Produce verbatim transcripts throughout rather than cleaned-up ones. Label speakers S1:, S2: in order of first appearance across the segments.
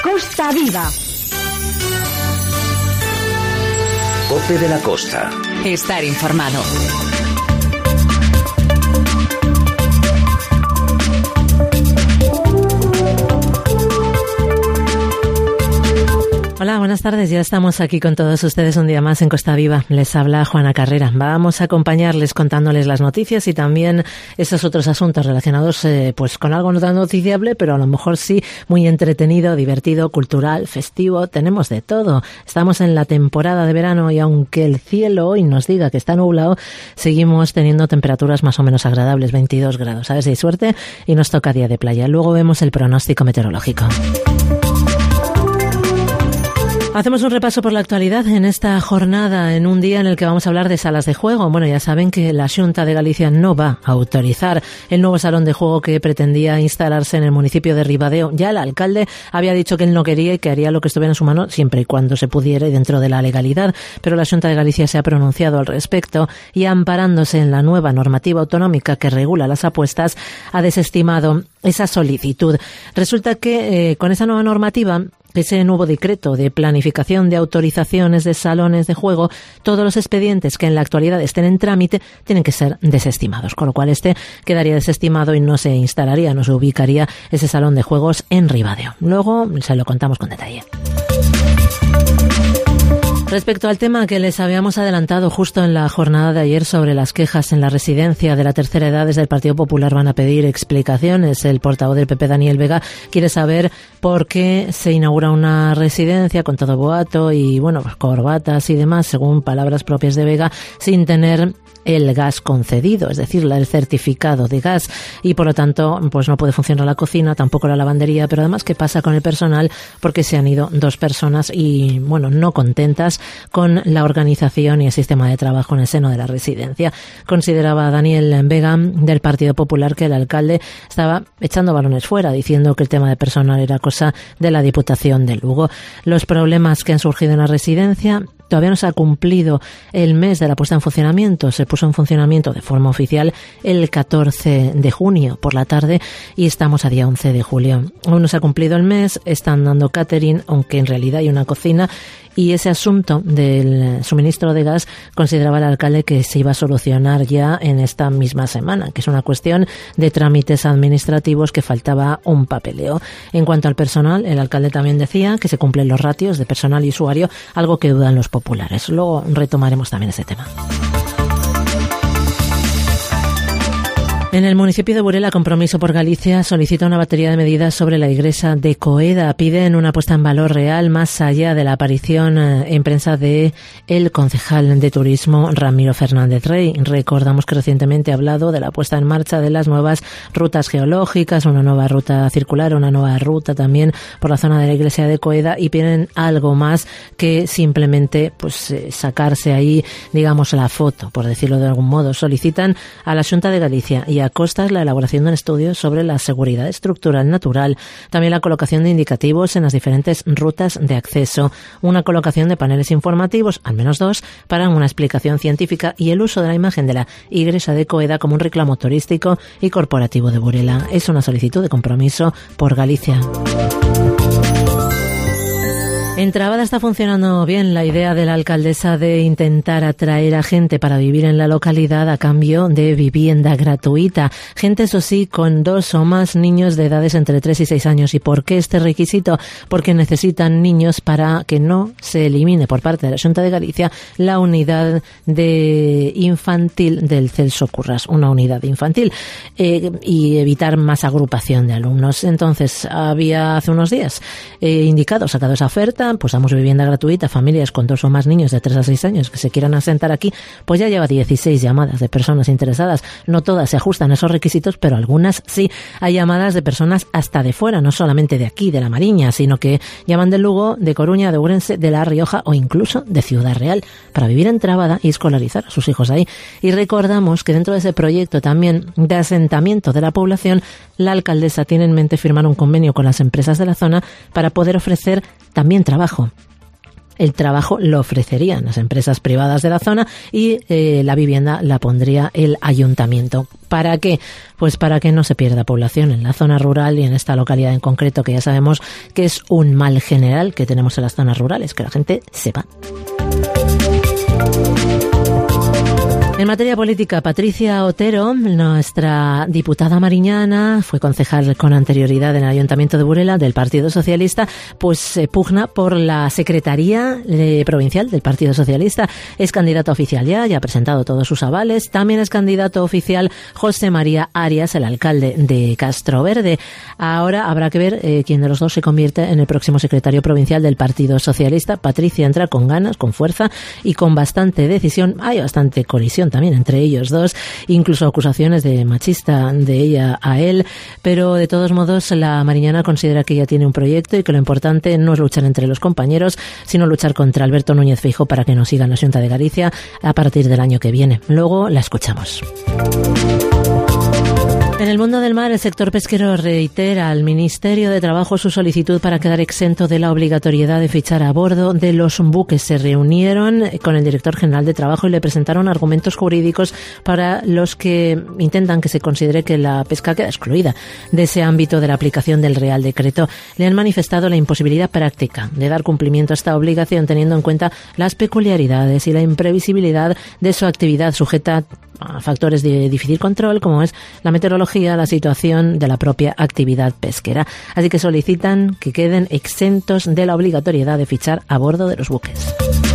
S1: Costa Viva.
S2: COPE de la Costa.
S3: Estar informado.
S4: Hola, buenas tardes. Ya estamos aquí con todos ustedes un día más en Costa Viva. Les habla Juana Carrera. Vamos a acompañarles contándoles las noticias y también esos otros asuntos relacionados eh, pues con algo no tan noticiable, pero a lo mejor sí muy entretenido, divertido, cultural, festivo. Tenemos de todo. Estamos en la temporada de verano y aunque el cielo hoy nos diga que está nublado, seguimos teniendo temperaturas más o menos agradables, veintidós grados. A ver si hay suerte y nos toca día de playa. Luego vemos el pronóstico meteorológico. Hacemos un repaso por la actualidad en esta jornada, en un día en el que vamos a hablar de salas de juego. Bueno, ya saben que la Xunta de Galicia no va a autorizar el nuevo salón de juego que pretendía instalarse en el municipio de Ribadeo. Ya el alcalde había dicho que él no quería y que haría lo que estuviera en su mano siempre y cuando se pudiera y dentro de la legalidad. Pero la Xunta de Galicia se ha pronunciado al respecto y, amparándose en la nueva normativa autonómica que regula las apuestas, ha desestimado esa solicitud. Resulta que eh, con esa nueva normativa, ese nuevo decreto de planificación de autorizaciones de salones de juego, todos los expedientes que en la actualidad estén en trámite tienen que ser desestimados, con lo cual este quedaría desestimado y no se instalaría, no se ubicaría ese salón de juegos en Ribadeo. Luego se lo contamos con detalle. Respecto al tema que les habíamos adelantado justo en la jornada de ayer sobre las quejas en la residencia de la tercera edad, desde el Partido Popular van a pedir explicaciones. El portavoz del P P, Daniel Vega, quiere saber por qué se inaugura una residencia con todo boato y, bueno, pues corbatas y demás, según palabras propias de Vega, sin tener el gas concedido, es decir, el certificado de gas, y por lo tanto pues no puede funcionar la cocina, tampoco la lavandería. Pero además, ¿qué pasa con el personal? Porque se han ido dos personas y, bueno, no contentas con la organización y el sistema de trabajo en el seno de la residencia. Consideraba Daniel Vega, del Partido Popular, que el alcalde estaba echando balones fuera, diciendo que el tema de personal era cosa de la Diputación de Lugo. Los problemas que han surgido en la residencia: todavía no se ha cumplido el mes de la puesta en funcionamiento. Se puso en funcionamiento de forma oficial el catorce de junio por la tarde y estamos a día once de julio. Aún no se ha cumplido el mes, están dando catering, aunque en realidad hay una cocina, y ese asunto del suministro de gas consideraba el alcalde que se iba a solucionar ya en esta misma semana, que es una cuestión de trámites administrativos, que faltaba un papeleo. En cuanto al personal, el alcalde también decía que se cumplen los ratios de personal y usuario, algo que dudan los populares. Luego retomaremos también ese tema. En el municipio de Burela, Compromiso por Galicia solicita una batería de medidas sobre la iglesia de Coeda. Piden una puesta en valor real más allá de la aparición en prensa de el concejal de turismo Ramiro Fernández Rey. Recordamos que recientemente ha hablado de la puesta en marcha de las nuevas rutas geológicas, una nueva ruta circular, una nueva ruta también por la zona de la iglesia de Coeda, y piden algo más que simplemente pues sacarse ahí, digamos, la foto, por decirlo de algún modo. Solicitan a la Xunta de Galicia y a Costas la elaboración de un estudio sobre la seguridad estructural natural, también la colocación de indicativos en las diferentes rutas de acceso, una colocación de paneles informativos, al menos dos, para una explicación científica, y el uso de la imagen de la iglesia de Coeda como un reclamo turístico y corporativo de Burela. Es una solicitud de Compromiso por Galicia. En Trabada está funcionando bien la idea de la alcaldesa de intentar atraer a gente para vivir en la localidad a cambio de vivienda gratuita. Gente, eso sí, con dos o más niños de edades entre tres y seis años. ¿Y por qué este requisito? Porque necesitan niños para que no se elimine por parte de la Xunta de Galicia la unidad de infantil del Celso Curras, una unidad infantil, eh, y evitar más agrupación de alumnos. Entonces, había hace unos días eh, indicado, sacado esa oferta, pues damos vivienda gratuita a familias con dos o más niños de tres a seis años que se quieran asentar aquí. Pues ya lleva dieciséis llamadas de personas interesadas. No todas se ajustan a esos requisitos, pero algunas sí. Hay llamadas de personas hasta de fuera, no solamente de aquí, de La Mariña, sino que llaman de Lugo, de Coruña, de Ourense, de La Rioja o incluso de Ciudad Real para vivir en Trabada y escolarizar a sus hijos ahí. Y recordamos que dentro de ese proyecto también de asentamiento de la población, la alcaldesa tiene en mente firmar un convenio con las empresas de la zona para poder ofrecer también trabajo. el trabajo lo ofrecerían las empresas privadas de la zona y eh, la vivienda la pondría el ayuntamiento. ¿Para qué? Pues para que no se pierda población en la zona rural y en esta localidad en concreto, que ya sabemos que es un mal general que tenemos en las zonas rurales, que la gente sepa. En materia política, Patricia Otero, nuestra diputada mariñana, fue concejal con anterioridad en el Ayuntamiento de Burela del Partido Socialista, pues eh, pugna por la Secretaría eh, Provincial del Partido Socialista. Es candidata oficial ya, ya ha presentado todos sus avales. También es candidato oficial José María Arias, el alcalde de Castroverde. Ahora habrá que ver eh, quién de los dos se convierte en el próximo secretario provincial del Partido Socialista. Patricia entra con ganas, con fuerza y con bastante decisión. Hay bastante colisión también entre ellos dos, incluso acusaciones de machista de ella a él, pero de todos modos la mariñana considera que ella tiene un proyecto y que lo importante no es luchar entre los compañeros, sino luchar contra Alberto Núñez Feijóo para que no siga en la Xunta de Galicia a partir del año que viene. Luego la escuchamos. En el mundo del mar, el sector pesquero reitera al Ministerio de Trabajo su solicitud para quedar exento de la obligatoriedad de fichar a bordo de los buques. Se reunieron con el director general de Trabajo y le presentaron argumentos jurídicos para los que intentan que se considere que la pesca queda excluida de ese ámbito de la aplicación del Real Decreto. Le han manifestado la imposibilidad práctica de dar cumplimiento a esta obligación, teniendo en cuenta las peculiaridades y la imprevisibilidad de su actividad sujeta a factores de difícil control, como es la meteorología, la situación de la propia actividad pesquera. Así que solicitan que queden exentos de la obligatoriedad de fichar a bordo de los buques.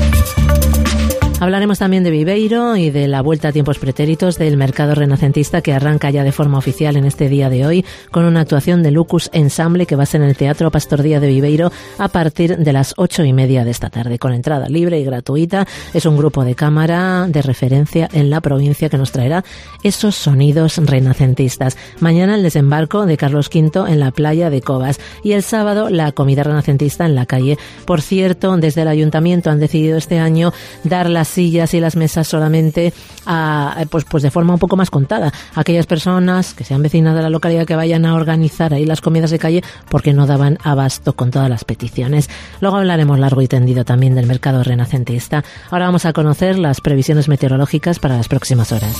S4: Hablaremos también de Viveiro y de la vuelta a tiempos pretéritos del mercado renacentista, que arranca ya de forma oficial en este día de hoy con una actuación de Lucus Ensemble que va a ser en el Teatro Pastor Díaz de Viveiro a partir de las ocho y media de esta tarde, con entrada libre y gratuita. Es un grupo de cámara de referencia en la provincia que nos traerá esos sonidos renacentistas. Mañana el desembarco de Carlos quinto en la playa de Cobas y el sábado la comida renacentista en la calle. Por cierto, desde el ayuntamiento han decidido este año dar las sillas y las mesas solamente a, pues, pues de forma un poco más contada. Aquellas personas que sean vecinas de la localidad que vayan a organizar ahí las comidas de calle, porque no daban abasto con todas las peticiones. Luego hablaremos largo y tendido también del mercado renacentista. Ahora vamos a conocer las previsiones meteorológicas para las próximas horas.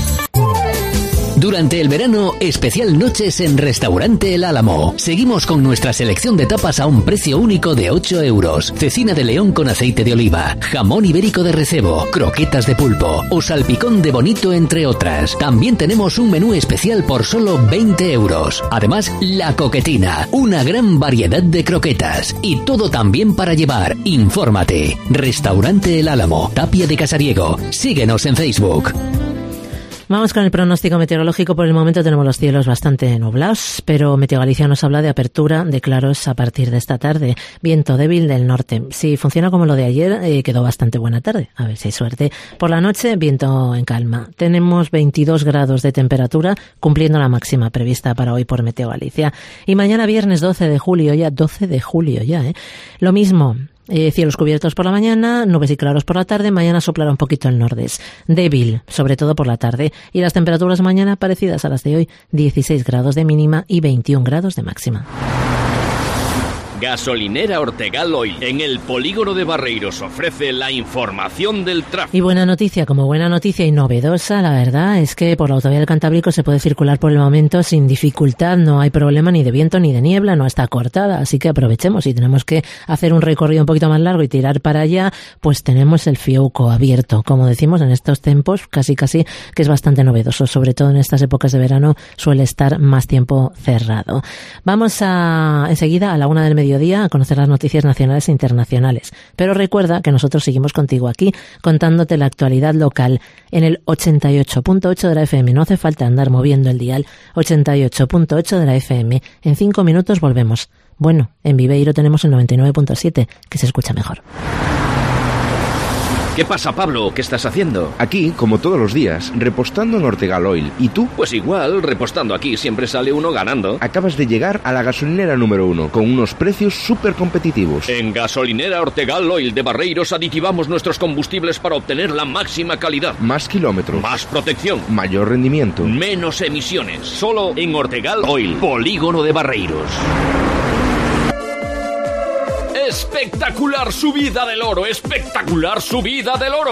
S2: Durante el verano, especial noches en Restaurante El Álamo. Seguimos con nuestra selección de tapas a un precio único de ocho euros. Cecina de león con aceite de oliva, jamón ibérico de recebo, croquetas de pulpo o salpicón de bonito, entre otras. También tenemos un menú especial por solo veinte euros. Además, la coquetina, una gran variedad de croquetas. Y todo también para llevar. Infórmate. Restaurante El Álamo, Tapia de Casariego. Síguenos en Facebook.
S4: Vamos con el pronóstico meteorológico. Por el momento tenemos los cielos bastante nublados, pero Meteo Galicia nos habla de apertura de claros a partir de esta tarde. Viento débil del norte. Si funciona como lo de ayer, eh, quedó bastante buena tarde. A ver si hay suerte. Por la noche, viento en calma. Tenemos veintidós grados de temperatura, cumpliendo la máxima prevista para hoy por Meteo Galicia. Y mañana viernes doce de julio ya, doce de julio ya, ¿eh? Lo mismo. Eh, cielos cubiertos por la mañana, nubes y claros por la tarde. Mañana soplará un poquito el nordés, débil, sobre todo por la tarde. Y las temperaturas mañana parecidas a las de hoy, dieciséis grados de mínima y veintiún grados de máxima.
S1: Gasolinera Ortegal Oil, en el polígono de Barreiros, ofrece la información del tráfico.
S4: Y buena noticia, como buena noticia y novedosa, la verdad es que por la autovía del Cantábrico se puede circular por el momento sin dificultad. No hay problema ni de viento ni de niebla, no está cortada, así que aprovechemos. Si tenemos que hacer un recorrido un poquito más largo y tirar para allá, pues tenemos el Fiouco abierto, como decimos en estos tiempos, casi casi que es bastante novedoso, sobre todo en estas épocas de verano suele estar más tiempo cerrado. Vamos a enseguida a la una del mediodía a conocer las noticias nacionales e internacionales. Pero recuerda que nosotros seguimos contigo aquí, contándote la actualidad local en el ochenta y ocho punto ocho de la F M. No hace falta andar moviendo el dial. ochenta y ocho punto ocho de la F M. En cinco minutos volvemos. Bueno, en Viveiro tenemos el noventa y nueve punto siete, que se escucha mejor.
S1: ¿Qué pasa, Pablo? ¿Qué estás haciendo?
S3: Aquí, como todos los días, repostando en Ortegal Oil. ¿Y tú?
S1: Pues igual, repostando aquí siempre sale uno ganando.
S3: Acabas de llegar a la gasolinera número uno, con unos precios súper competitivos.
S1: En Gasolinera Ortegal Oil de Barreiros aditivamos nuestros combustibles para obtener la máxima calidad.
S3: Más kilómetros.
S1: Más protección.
S3: Mayor rendimiento.
S1: Menos emisiones. Solo en Ortegal Oil, polígono de Barreiros. ¡Espectacular subida del oro! ¡Espectacular subida del oro!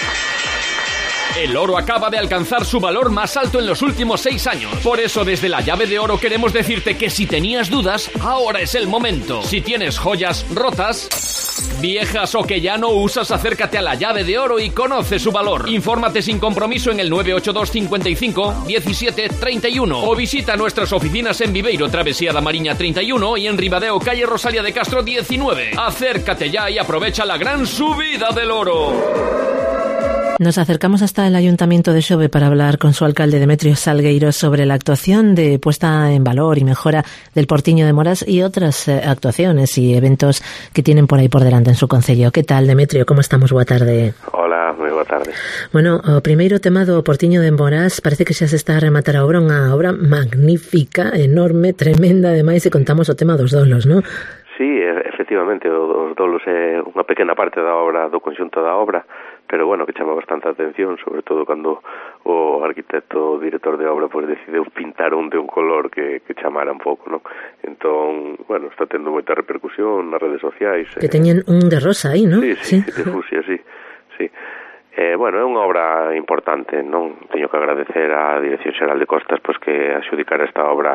S1: El oro acaba de alcanzar su valor más alto en los últimos seis años. Por eso, desde la llave de oro queremos decirte que si tenías dudas, ahora es el momento. Si tienes joyas rotas, viejas o que ya no usas, acércate a la llave de oro y conoce su valor. Infórmate sin compromiso en el nueve ocho dos cincuenta y cinco diecisiete treinta y uno o visita nuestras oficinas en Viveiro, Travesía da Mariña treinta y uno y en Ribadeo, calle Rosalía de Castro diecinueve. Acércate ya y aprovecha la gran subida del oro.
S4: Nos acercamos hasta el Ayuntamiento de Xove para hablar con su alcalde Demetrio Salgueiro sobre la actuación de puesta en valor y mejora del Portiño de Moras y otras eh, actuaciones y eventos que tienen por aí por delante en su concello. Que tal, Demetrio? Como estamos? Boa tarde.
S5: Hola, moi boa tarde.
S4: Bueno, o primeiro tema do Portiño de Moras parece que xa se está a rematar a obra, unha obra magnífica, enorme, tremenda, ademais, e contamos o tema dos dolos, non?
S5: Sí, efectivamente, os dolos é unha pequena parte da obra, do conxunto da obra, pero bueno, que chama bastante a atención, sobre todo cando o arquitecto, o director de obra, pois decideu pintar un de un color que, que chamara un pouco, non? Entón, bueno, está tendo moita repercusión nas redes sociais.
S4: Que eh... teñen un de rosa aí, non?
S5: Sí, sí, sí. De fusia, sí, sí. Eh, bueno, é unha obra importante, non? Teño que agradecer á Dirección Xeral de Costas pois que adxudicara esta obra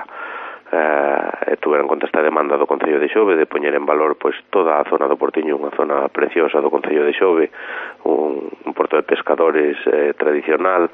S5: eh, e tuveran conta esta demanda do Concello de Xove de poñer en valor pois toda a zona do Portiño, unha zona preciosa do Concello de Xove, un, un porto de pescadores eh, tradicional,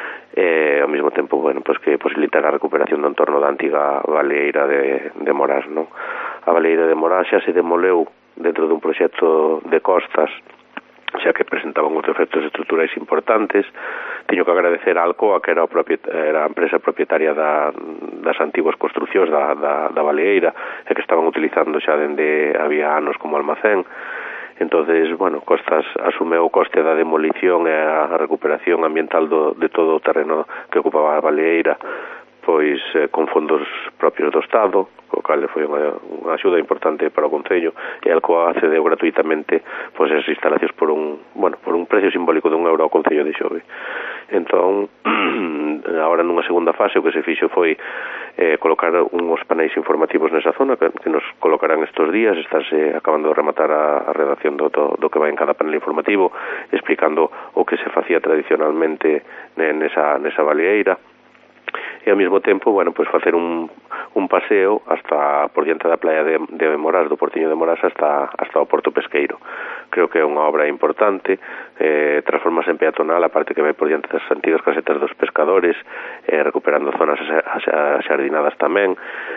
S5: e ao mesmo tempo, bueno, pois que posibilitar a recuperación do entorno da antiga baleeira de, de Morás, non? A baleeira de Morás xa se demoleu dentro dun proxecto de Costas, xa que presentaban os efectos estruturais importantes. Teño que agradecer a Alcoa, que era, o propiet, era a empresa propietaria da, das antiguas construcións da, da, da baleeira e que estaban utilizando xa dende había anos como almacén. Entonces, bueno, Costas asumeu o coste da demolición e a recuperación ambiental do, de todo o terreno que ocupaba a baleeira, pois eh, con fondos propios do Estado, o cal foi unha, unha axuda importante para o Concello, e Alcoa accedeu gratuitamente pois as instalacións por un, bueno, por un precio simbólico de un euro ao Concello de Xove. Entón, agora nunha segunda fase o que se fixo foi eh, colocar uns paneis informativos nesa zona que, que nos colocarán estes días. Estarse acabando de rematar a, a redacción do, do, do que vai en cada panel informativo, explicando o que se facía tradicionalmente nesa, nesa baleeira, e ao mesmo tempo, bueno, pois facer un, un paseo hasta por diante da playa de, de Morás, do Portiño de Morás, hasta, hasta o Porto Pesqueiro. Creo que é unha obra importante, eh, transformase en peatonal, a parte que vai por diante das antigas casetas dos pescadores, eh, recuperando zonas axardinadas tamén,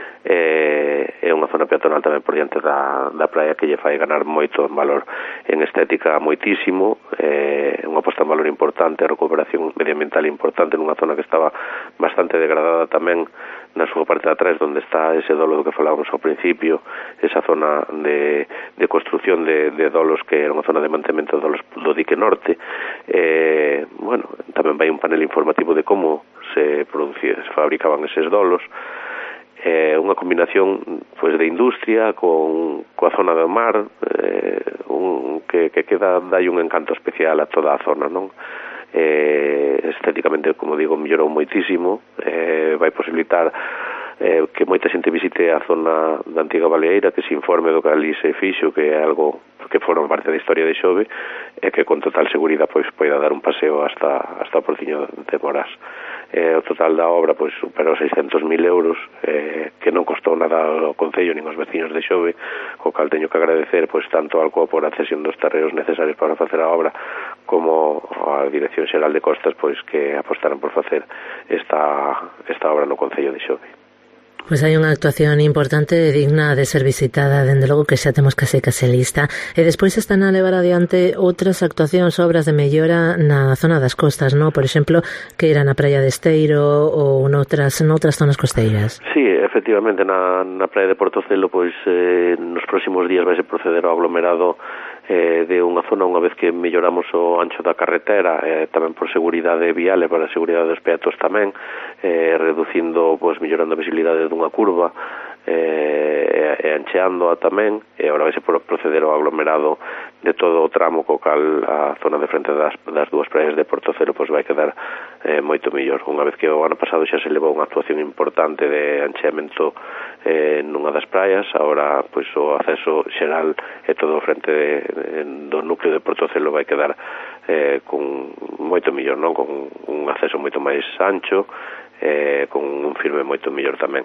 S5: eh, é unha zona peatonal tamén por diante da, da playa que lle fai ganar moito en valor en estética, moitísimo, eh, unha posta en valor importante, a recuperación medioambiental importante nunha zona que estaba bastante degradada tamén na súa parte de atrás, onde está ese dolo do que falábamos ao principio, esa zona de, de construción de, de dolos que era unha zona de mantemento de dolos do dique norte. Eh, bueno, tamén vai un panel informativo de como se producía, se fabricaban eses dolos. Eh, unha combinación pois de industria con coa zona do mar, eh, un, que, que queda dai un encanto especial a toda a zona, non? Eh, estéticamente, como digo, mellorou moitísimo, eh, vai posibilitar eh, que moita xente visite a zona da antiga baleeira, que se informe do que ali se fixo, que é algo que forma parte da historia de Xove, e que con total seguridade pois poida dar un paseo hasta, hasta o Portiño de Morás. Eh, o total da obra pois superou seiscentos mil euros, eh, que non costou nada ao Concello nin aos veciños de Xove, co cal teño que agradecer pois tanto ao Alcoa por a cesión dos terreos necesarios para facer a obra, como a Dirección Xeral de Costas pois que apostaran por facer esta, esta obra no Concello de Xove.
S4: Pois hai unha actuación importante e digna de ser visitada, dende logo que xa temos case case lista. E despois están a levar adiante outras actuacións, obras de mellora na zona das costas, non? Por exemplo, que era na praia de Esteiro ou noutras, noutras zonas costeiras.
S5: Sí, efectivamente, na, na praia de Portocelo, pois eh, nos próximos días vai se proceder ao aglomerado eh, de unha zona, unha vez que melloramos o ancho da carretera, eh, tamén por seguridade vial e para a seguridade dos peatos tamén, eh, reducindo, pois, mellorando a visibilidade dunha curva, eh, e ancheándoa tamén, e agora vai se proceder ao aglomerado de todo o tramo, co cal a zona de frente das, das dúas praias de Portocelo pois vai quedar eh, moito mellor. Unha vez que o ano pasado xa se levou unha actuación importante de ancheamento eh, nunha das praias. Agora, pois, o acceso xeral e todo o frente de, de, do núcleo de Portocelo vai quedar eh, con moito millor, non? Con un acceso moito máis ancho, eh, con un firme moito mellor tamén.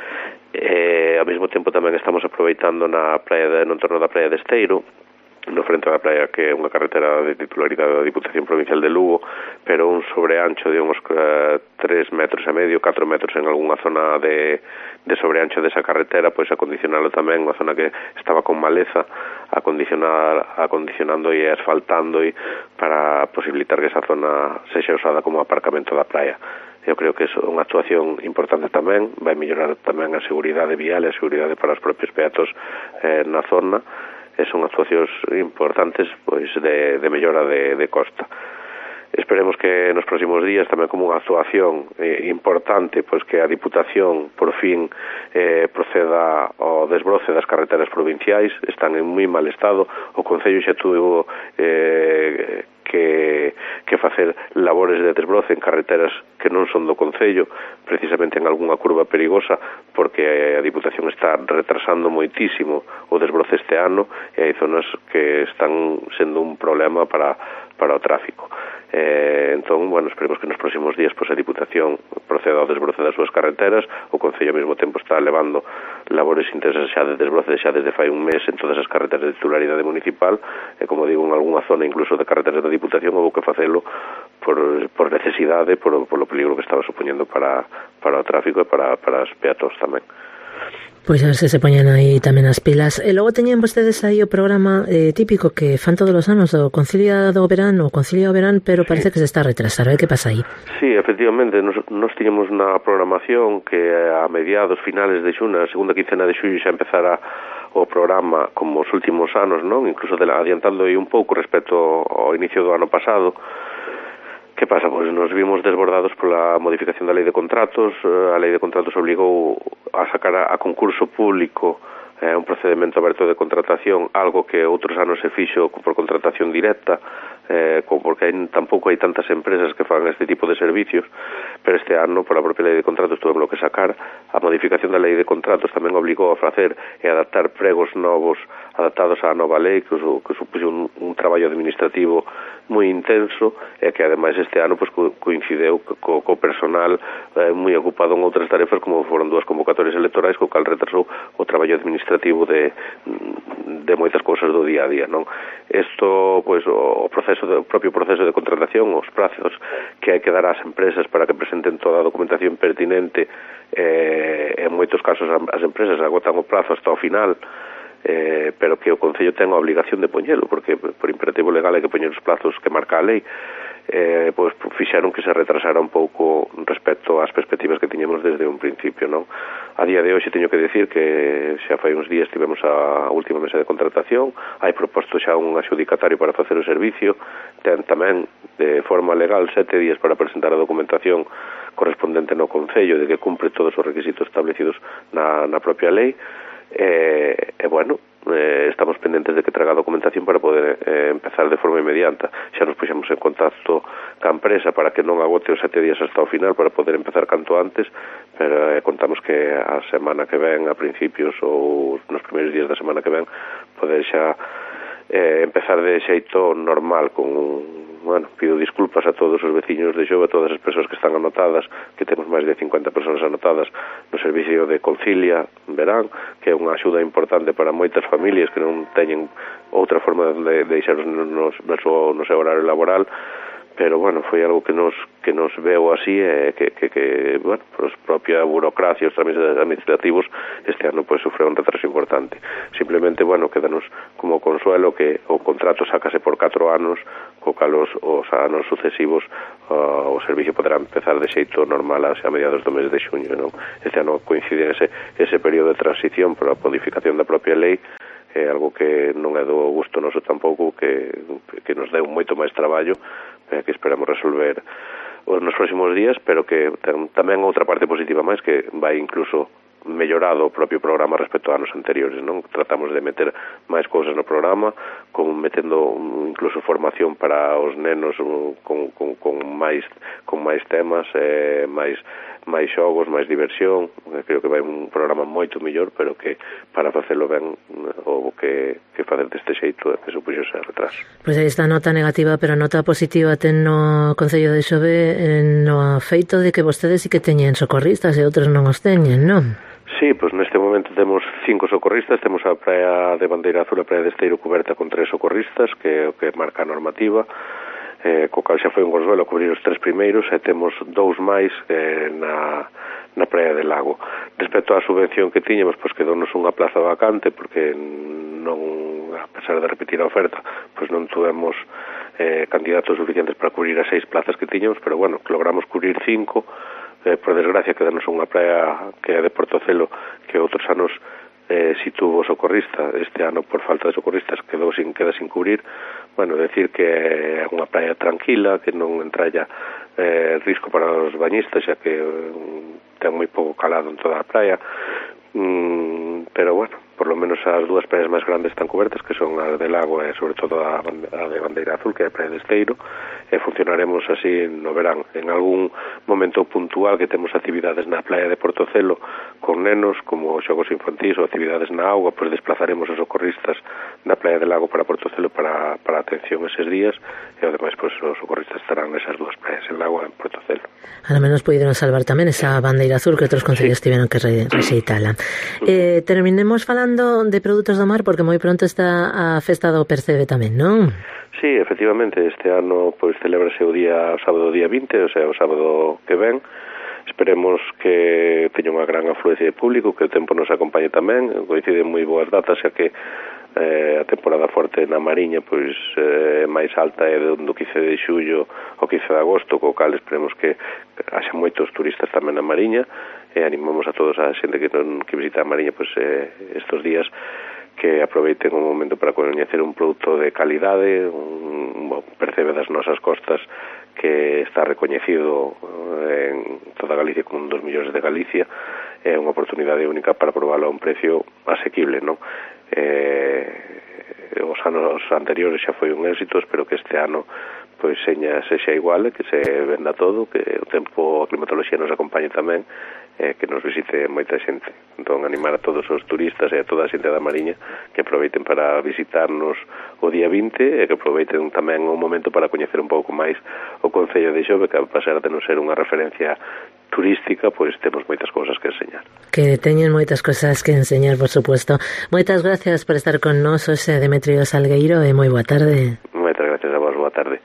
S5: Eh, ao mesmo tempo tamén estamos aproveitando na praia de, no entorno da praia de Esteiro, no frente da praia, que é unha carretera de titularidade da Diputación Provincial de Lugo, pero un sobreancho de uns uh, tres metros e medio, catro metros en algunha zona de, de sobreancho desa carretera, pois acondicionalo tamén, unha zona que estaba con maleza, acondicionar, acondicionando e asfaltando e para posibilitar que esa zona sexa usada como aparcamento da praia. Eu creo que é unha actuación importante tamén, vai mellorar tamén a seguridade vial e a seguridade para os propios peatos eh, na zona. E son actuacións importantes, pois, de, de mellora de, de costa. Esperemos que nos próximos días tamén como unha actuación eh, importante, pois que a Diputación por fin eh, proceda ao desbroce das carreteras provinciais. Están en moi mal estado. O Concello xa tuvo eh, que, que facer labores de desbroce en carreteras que non son do Concello, precisamente en algunha curva perigosa, porque a Diputación está retrasando moitísimo o desbroce este ano e hai zonas que están sendo un problema para, para o tráfico. Eh, entón, bueno, esperemos que nos próximos días pois, a Diputación proceda ao desbroce das súas carreteras. O Concello ao mesmo tempo está levando labores intensas xa de desbroce xa desde fai un mes en todas as carreteras de titularidade municipal, e como digo, en algunha zona incluso de carreteras da Diputación houve que facelo por, por necesidade, por, por o peligro que estaba supoñendo para, para o tráfico e para, para os peatóns tamén.
S4: Pois a ver se se poñen aí tamén as pilas. E logo teñen vostedes aí o programa eh, típico que fan todos os anos, o Concilio do Verán, o Concilio do Verán, pero parece sí. que se está a retrasar. A ver que pasa aí.
S5: Sí, efectivamente, nos, nos tiñemos na programación que a mediados, finales de xuño, a segunda quincena de xullo xa empezara o programa como os últimos anos, non? Incluso de la, adiantando aí un pouco respecto ao inicio do ano pasado. Que pasa? Pois nos vimos desbordados pola modificación da Lei de Contratos. A Lei de Contratos obligou a sacar a, a concurso público eh, un procedimento aberto de contratación, algo que outros anos se fixo por contratación directa, eh, porque hai, tampouco hai tantas empresas que fan este tipo de servicios, pero este ano, pola propia Lei de Contratos, tuvemos que sacar. A modificación da Lei de Contratos tamén obligou a facer e adaptar pregos novos adaptados á nova lei, que, que supuxo un, un traballo administrativo moi intenso, e que ademais este ano pues, coincideu co, co personal eh, moi ocupado en outras tarefas, como foron dúas convocatorias electorais, co cal retrasou o traballo administrativo de, de moitas cousas do día a día, non? Isto, pois, o proceso de, o propio proceso de contratación, os prazos que hai que dar ás empresas para que presenten toda a documentación pertinente, eh, en moitos casos as empresas agotan o prazo hasta o final, eh, pero que o Concello ten a obligación de poñelo, porque por imperativo legal hai que poñer os plazos que marca a lei. Eh, pois fixeron que se retrasara un pouco respecto ás perspectivas que tiñemos desde un principio, non? A día de hoxe teño que decir que xa fai uns días tivemos a última mesa de contratación, hai proposto xa un adxudicatario para facer o servicio, ten tamén de forma legal sete días para presentar a documentación correspondente no Concello de que cumpre todos os requisitos establecidos na, na propia lei. E, e bueno, eh, estamos pendentes de que traga a documentación para poder eh, empezar de forma inmediata. Xa nos puxemos en contacto ca empresa para que non agote os sete días hasta o final para poder empezar canto antes, pero eh, contamos que a semana que ven, a principios ou nos primeiros días da semana que ven, poder xa eh, empezar de xeito normal con un... Bueno, pido disculpas a todos os veciños de Xove, a todas as persoas que están anotadas, que temos máis de cincuenta persoas anotadas no servicio de Concilia Verán, que é unha axuda importante para moitas familias que non teñen outra forma de deixar nos, nos, no seu horario laboral, pero, bueno, foi algo que nos que nos veo así e que, que, que bueno, pues, propia burocracia, os trámites administrativos este ano pues, sufre un retraso importante. Simplemente, bueno, quedanos como consuelo que o contrato sácase por catro anos, co cal os, os anos sucesivos uh, o servicio poderá empezar de xeito normal a mediados do mes de xuño, non? Este ano coincide ese, ese período de transición por a modificación da propia lei, é algo que non é do gusto noso tampouco, que, que nos deu moito máis traballo, eh, que esperamos resolver nos próximos días, pero que ten tamén outra parte positiva máis, que vai incluso mellorado o propio programa respecto a anos anteriores, non? Tratamos de meter máis cousas no programa, con metendo incluso formación para os nenos con, con, con máis con máis temas, eh, máis máis xogos, máis diversión. Creo que vai un programa moito mellor, pero que para facelo ben o que, que facer deste xeito que supuxose retraso.
S4: Pois aí está a nota negativa, pero a nota positiva ten no Concello de Xove no feito de que vostedes sí que teñen socorristas e outros non os teñen, non?
S5: Sí, pois neste momento temos cinco socorristas, temos a praia de Bandeira Azul, a praia de Esteiro coberta con tres socorristas, que é o que marca a normativa, eh, co cal xa foi un consuelo a cubrir os tres primeiros, e temos dous máis eh, na, na praia de Lago. Respecto á subvención que tiñamos, pois quedounos unha plaza vacante, porque non, a pesar de repetir a oferta, pois non tuvemos eh, candidatos suficientes para cubrir as seis plazas que tiñamos, pero bueno, logramos cubrir cinco. Eh, por desgracia quedanos unha praia que é de Portocelo, que outros anos eh, si tuvo socorrista, este ano por falta de socorristas quedou sin, queda sin cubrir. Bueno, decir que é unha praia tranquila, que non entralla eh, risco para os bañistas, xa que eh, ten moi pouco calado en toda a praia, mm, pero bueno, por lo menos as dúas praias máis grandes están cobertas, que son a de Lago e sobre todo a, a de Bandeira Azul, que é a praia de Esteiro, e funcionaremos así no verán. En algún momento puntual que temos actividades na praia de Portocelo con nenos, como xogos infantís ou actividades na auga, pois desplazaremos os socorristas na praia de Lago para Portocelo para, para atención eses días, e ademais pois, os socorristas estarán nesas dúas praias, en Lago e en Portocelo.
S4: A lo menos pudieron salvar tamén esa Bandeira Azul que outros concellos sí. tiveron que re rexeitala. Eh, terminemos falando de produtos do mar, porque moi pronto está a festa do Percebe tamén, non?
S5: Sí, efectivamente, este ano pois celébrase o día o sábado día vinte, o sea, o sábado que ven. Esperemos que teña unha gran afluencia de público, que o tempo nos acompañe tamén. Coinciden moi boas datas, xa que eh, a temporada forte na Mariña pois eh, máis alta é do quince de xullo ao quince de agosto, co cal esperemos que haxa moitos turistas tamén na Mariña, e animamos a todos a xente que non que visita a Mariña pois eh, estos días que aproveiten un momento para coñecer un produto de calidade, un, un Percebe das nosas costas que está recoñecido en toda Galicia como un dos millóns de Galicia. É unha oportunidade única para probarlo a un precio asequible, non? Eh, os anos anteriores xa foi un éxito, espero que este ano pois seña sexa igual, que se venda todo, que o tempo, a climatoloxía nos acompañe tamén, eh, que nos visite moita xente. Entón, animar a todos os turistas e a toda a xente da Mariña que aproveiten para visitarnos o día vinte e que aproveiten tamén un momento para coñecer un pouco máis o Concello de Xove, que a pesar de non ser unha referencia turística, pois temos moitas cousas que enseñar.
S4: Que teñen moitas cousas que enseñar, por supuesto. Moitas gracias por estar con nós, Xosé Demetrio Salgueiro, e moi boa tarde.
S5: Moitas gracias a vos, boa tarde.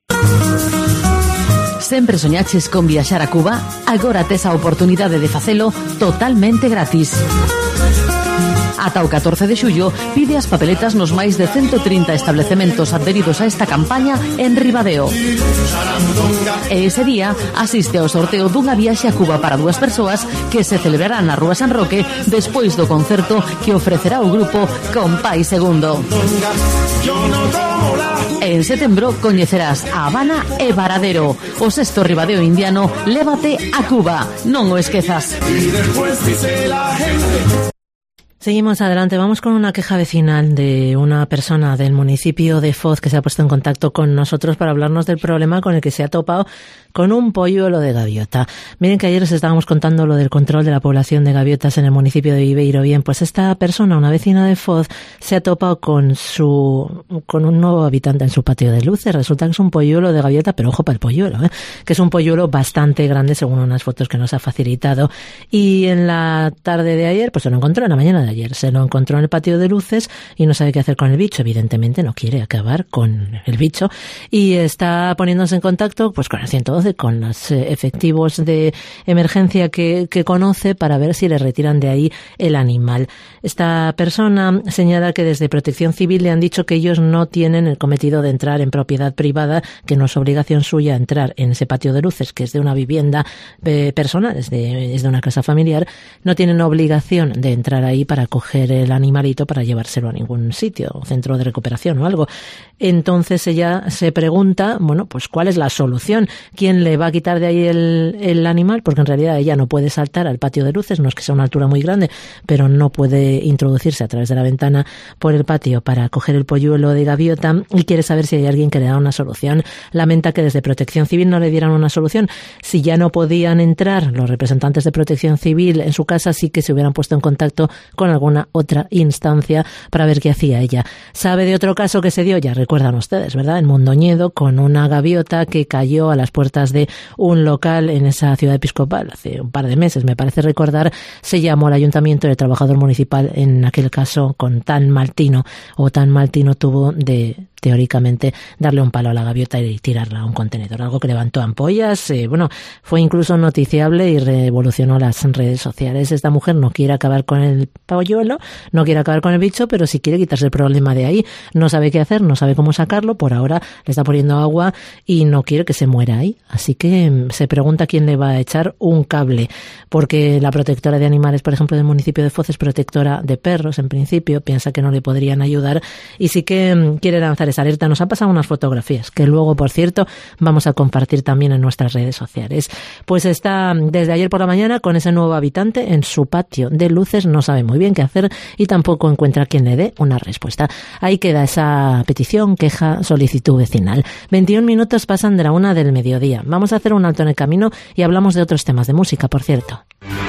S2: Sempre soñaches con viaxar a Cuba? Agora tes a oportunidade de facelo totalmente gratis. Ata o catorce de xullo pide as papeletas nos máis de ciento trinta establecementos adheridos a esta campaña en Ribadeo. E ese día asiste ao sorteo dunha viaxe a Cuba para dúas persoas que se celebrará na Rúa San Roque despois do concerto que ofrecerá o grupo Compay Segundo. En setembro coñecerás a Habana e Varadero. O sexto Ribadeo indiano, lévate a Cuba, non o esquezas.
S4: Seguimos adelante, vamos con una queja vecinal de una persona del municipio de Foz que se ha puesto en contacto con nosotros para hablarnos del problema con el que se ha topado con un polluelo de gaviota. Miren que ayer os estábamos contando lo del control de la población de gaviotas en el municipio de Viveiro. Bien, pues esta persona, una vecina de Foz, se ha topado con su con un nuevo habitante en su patio de luces. Resulta que es un polluelo de gaviota, pero ojo para el polluelo, ¿eh? Que es un polluelo bastante grande según unas fotos que nos ha facilitado. Y en la tarde de ayer, pues se lo encontró, en la mañana de ayer, se lo encontró en el patio de luces y no sabe qué hacer con el bicho. Evidentemente no quiere acabar con el bicho y está poniéndose en contacto pues con el ciento doce, con los efectivos de emergencia que, que conoce para ver si le retiran de ahí el animal. Esta persona señala que desde Protección Civil le han dicho que ellos no tienen el cometido de entrar en propiedad privada, que no es obligación suya entrar en ese patio de luces, que es de una vivienda eh, personal, es de, es de una casa familiar. No tienen obligación de entrar ahí para para coger el animalito para llevárselo a ningún sitio, centro de recuperación o algo. Entonces ella se pregunta, bueno, pues ¿cuál es la solución? ¿Quién le va a quitar de ahí el, el animal? Porque en realidad ella no puede saltar al patio de luces, no es que sea una altura muy grande, pero no puede introducirse a través de la ventana por el patio para coger el polluelo de gaviota y quiere saber si hay alguien que le da una solución. Lamenta que desde Protección Civil no le dieran una solución. Si ya no podían entrar los representantes de Protección Civil en su casa, sí que se hubieran puesto en contacto con alguna otra instancia para ver qué hacía ella. ¿Sabe de otro caso que se dio? Ya recuerdan ustedes, ¿verdad? En Mondoñedo, con una gaviota que cayó a las puertas de un local en esa ciudad episcopal hace un par de meses, me parece recordar. Se llamó al ayuntamiento y el trabajador municipal en aquel caso, con tan mal tino o tan mal tino tuvo de, teóricamente, darle un palo a la gaviota y tirarla a un contenedor, algo que levantó ampollas. Eh, bueno, fue incluso noticiable y revolucionó las redes sociales. Esta mujer no quiere acabar con el polluelo, no quiere acabar con el bicho, pero sí quiere quitarse el problema de ahí. No sabe qué hacer, no sabe cómo sacarlo, por ahora le está poniendo agua y no quiere que se muera ahí. Así que se pregunta quién le va a echar un cable, porque la protectora de animales, por ejemplo, del municipio de Foz, es protectora de perros, en principio, piensa que no le podrían ayudar y sí que quiere lanzar esa alerta. Nos ha pasado unas fotografías que luego, por cierto, vamos a compartir también en nuestras redes sociales. Pues está desde ayer por la mañana con ese nuevo habitante en su patio de luces, no sabe muy bien qué hacer y tampoco encuentra quien le dé una respuesta. Ahí queda esa petición, queja, solicitud vecinal. veintiún minutos pasan de la una del mediodía. Vamos a hacer un alto en el camino y hablamos de otros temas de música, por cierto.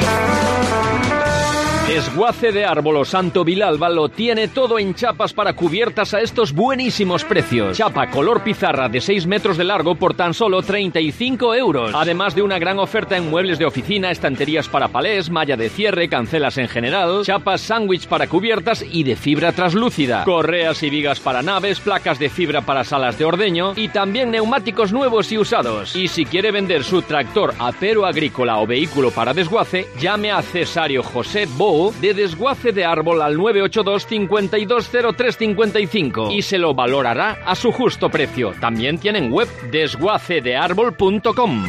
S1: Desguace de Árbol Santo Vilalba lo tiene todo en chapas para cubiertas a estos buenísimos precios. Chapa color pizarra de seis metros de largo por tan solo treinta y cinco euros. Además de una gran oferta en muebles de oficina, estanterías para palés, malla de cierre, cancelas en general, chapas sándwich para cubiertas y de fibra translúcida, correas y vigas para naves, placas de fibra para salas de ordeño y también neumáticos nuevos y usados. Y si quiere vender su tractor, apero agrícola o vehículo para desguace, llame a Cesario José Bo de Desguace de Árbol al nueve ocho dos, cinco dos cero tres cinco cinco y se lo valorará a su justo precio. También tienen web desguace de árbol punto com.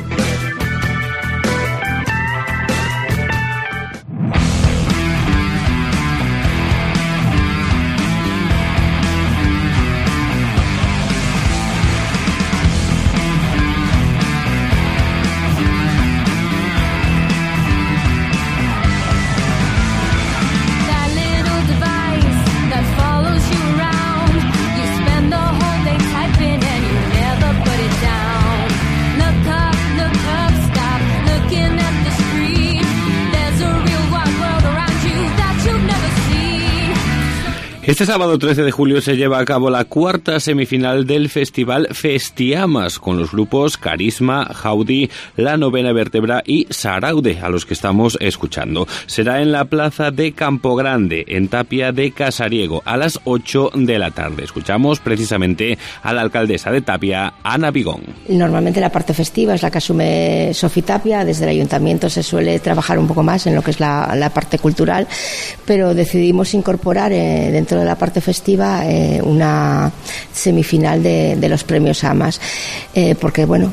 S6: Este sábado trece de julio se lleva a cabo la cuarta semifinal del festival Festiamas, con los grupos Carisma, Jaudi, La Novena Vértebra y Saraude, a los que estamos escuchando. Será en la plaza de Campo Grande, en Tapia de Casariego, a las ocho de la tarde. Escuchamos precisamente a la alcaldesa de Tapia, Ana Vigón.
S7: Normalmente la parte festiva es la que asume Sofi Tapia. Desde el ayuntamiento se suele trabajar un poco más en lo que es la, la parte cultural, pero decidimos incorporar eh, dentro de la parte festiva eh, una semifinal de, de los premios AMAS, eh, porque bueno,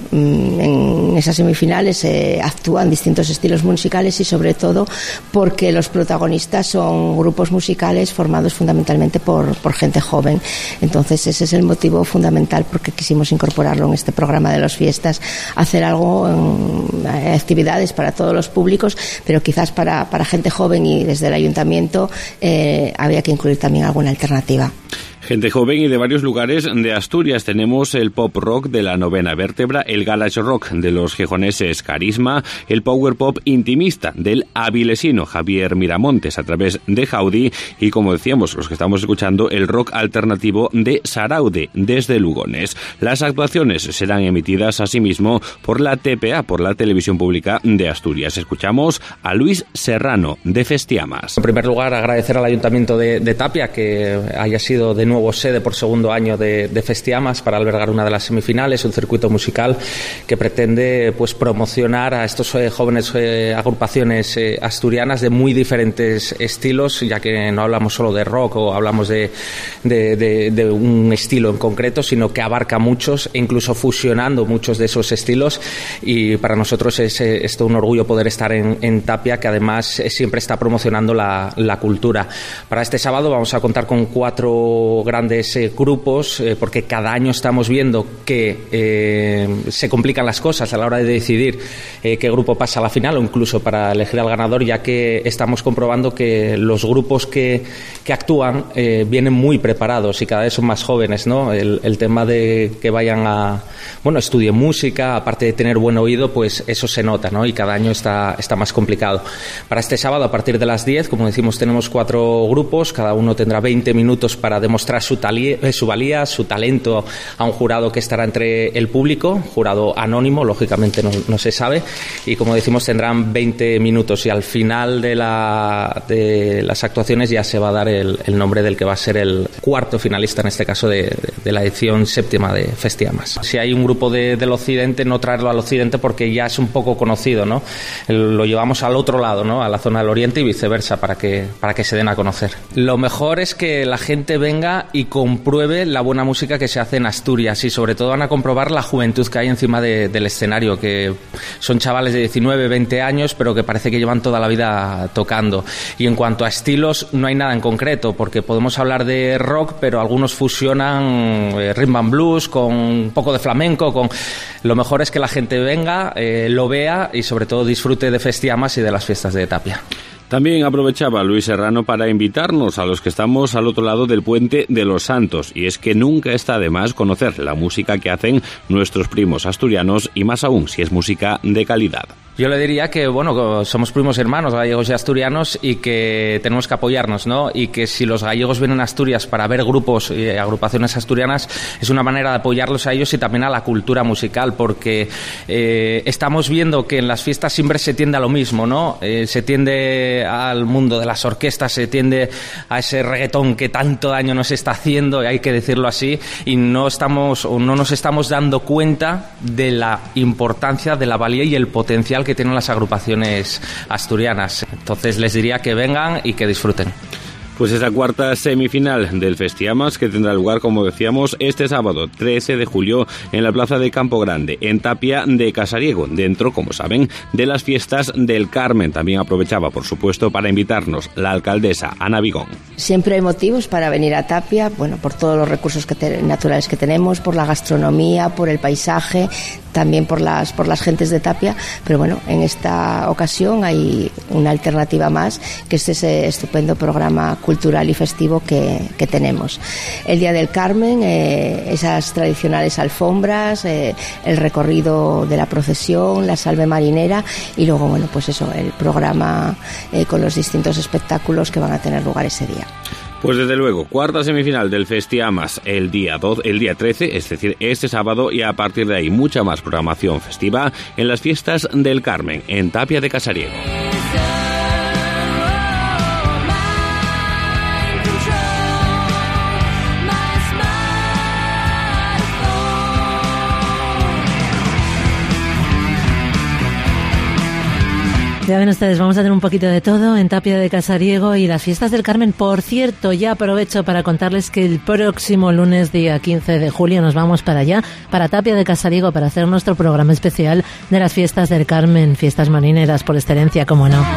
S7: en esas semifinales eh, actúan distintos estilos musicales y sobre todo porque los protagonistas son grupos musicales formados fundamentalmente por, por gente joven. Entonces ese es el motivo fundamental porque quisimos incorporarlo en este programa de las fiestas, hacer algo, en, actividades para todos los públicos, pero quizás para, para gente joven, y desde el ayuntamiento eh, había que incluir también alguna alternativa.
S6: Gente joven y de varios lugares de Asturias. Tenemos el pop rock de La Novena Vértebra, el garage rock de los gijoneses Carisma, el power pop intimista del avilesino Javier Miramontes a través de Jaudi y, como decíamos, los que estamos escuchando, el rock alternativo de Saraude desde Lugones. Las actuaciones serán emitidas asimismo por la T P A, por la Televisión Pública de Asturias. Escuchamos a Luis Serrano de Festiamas.
S8: En primer lugar, agradecer al Ayuntamiento de, de Tapia que haya sido de nuevo nuevo sede por segundo año de, de Festiamas para albergar una de las semifinales, un circuito musical que pretende pues promocionar a estos eh, jóvenes eh, agrupaciones eh, asturianas de muy diferentes estilos, ya que no hablamos solo de rock o hablamos de, de, de, de un estilo en concreto, sino que abarca muchos e incluso fusionando muchos de esos estilos, y para nosotros es, es todo un orgullo poder estar en, en Tapia, que además siempre está promocionando la, la cultura. Para este sábado vamos a contar con cuatro grandes eh, grupos, eh, porque cada año estamos viendo que eh, se complican las cosas a la hora de decidir eh, qué grupo pasa a la final o incluso para elegir al ganador, ya que estamos comprobando que los grupos que, que actúan eh, vienen muy preparados y cada vez son más jóvenes, ¿no? El, el tema de que vayan a, bueno, estudien música, aparte de tener buen oído, pues eso se nota, ¿no? Y cada año está, está más complicado. Para este sábado, a partir de las diez, como decimos, tenemos cuatro grupos, cada uno tendrá veinte minutos para demostrar su, talía, su valía, su talento a un jurado que estará entre el público, jurado anónimo, lógicamente no, no se sabe, y como decimos tendrán veinte minutos, y al final de, la, de las actuaciones ya se va a dar el, el nombre del que va a ser el cuarto finalista, en este caso de, de la edición séptima de Festiamas. Si hay un grupo de, del occidente, no traerlo al occidente porque ya es un poco conocido, ¿no? Lo llevamos al otro lado, ¿no? A la zona del oriente y viceversa, para que, para que se den a conocer. Lo mejor es que la gente venga y compruebe la buena música que se hace en Asturias, y sobre todo van a comprobar la juventud que hay encima de, del escenario, que son chavales de diecinueve, veinte años, pero que parece que llevan toda la vida tocando. Y en cuanto a estilos, no hay nada en concreto, porque podemos hablar de rock, pero algunos fusionan eh, rhythm and blues con un poco de flamenco. Con... Lo mejor es que la gente venga, eh, lo vea y sobre todo disfrute de Festiamas y de las fiestas de Tapia.
S6: También aprovechaba Luis Serrano para invitarnos a los que estamos al otro lado del Puente de los Santos, y es que nunca está de más conocer la música que hacen nuestros primos asturianos, y más aún si es música de calidad.
S8: Yo le diría que, bueno, somos primos hermanos, gallegos y asturianos, y que tenemos que apoyarnos, ¿no? Y que si los gallegos vienen a Asturias para ver grupos y agrupaciones asturianas, es una manera de apoyarlos a ellos y también a la cultura musical, porque eh, estamos viendo que en las fiestas siempre se tiende a lo mismo, ¿no? Eh, se tiende al mundo de las orquestas, se tiende a ese reggaetón que tanto daño nos está haciendo, y hay que decirlo así, y no estamos, o no nos estamos dando cuenta de la importancia, de la valía y el potencial que tienen las agrupaciones asturianas. Entonces les diría que vengan y que disfruten.
S6: Pues esa cuarta semifinal del Festiamas, que tendrá lugar, como decíamos, este sábado trece de julio en la plaza de Campo Grande, en Tapia de Casariego, dentro, como saben, de las fiestas del Carmen. También aprovechaba, por supuesto, para invitarnos la alcaldesa Ana Vigón.
S7: Siempre hay motivos para venir a Tapia, bueno, por todos los recursos que te, naturales que tenemos, por la gastronomía, por el paisaje, también por las por las gentes de Tapia, pero bueno, en esta ocasión hay una alternativa más, que es ese estupendo programa cultural y festivo que, que tenemos. El Día del Carmen, eh, esas tradicionales alfombras, eh, el recorrido de la procesión, la salve marinera, y luego, bueno, pues eso, el programa eh, con los distintos espectáculos que van a tener lugar ese día.
S6: Pues desde luego, cuarta semifinal del Festiamas el día doce, el día trece, es decir, este sábado, y a partir de ahí mucha más programación festiva en las fiestas del Carmen, en Tapia de Casariego.
S4: Ya ven ustedes, vamos a tener un poquito de todo en Tapia de Casariego y las fiestas del Carmen. Por cierto, ya aprovecho para contarles que el próximo lunes, día quince de julio, nos vamos para allá, para Tapia de Casariego, para hacer nuestro programa especial de las fiestas del Carmen, fiestas marineras por excelencia, como no.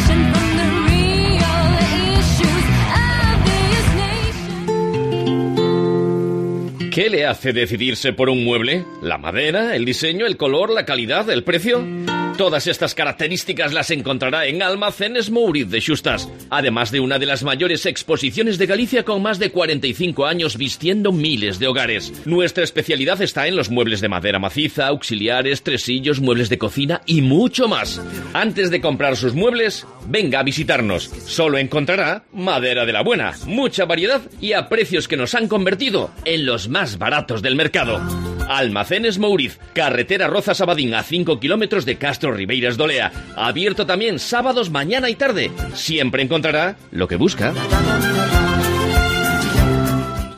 S1: ¿Qué le hace decidirse por un mueble? ¿La madera, el diseño, el color, la calidad, el precio? Todas estas características las encontrará en Almacenes Mouriz de Xustas, además de una de las mayores exposiciones de Galicia con más de cuarenta y cinco años vistiendo miles de hogares. Nuestra especialidad está en los muebles de madera maciza, auxiliares, tresillos, muebles de cocina y mucho más. Antes de comprar sus muebles, venga a visitarnos. Solo encontrará madera de la buena, mucha variedad y a precios que nos han convertido en los más baratos del mercado. Almacenes Mouriz, carretera Rozas-Abadín, a cinco kilómetros de Castro Ribeiras de Olea. Abierto también sábados, mañana y tarde. Siempre encontrará lo que busca.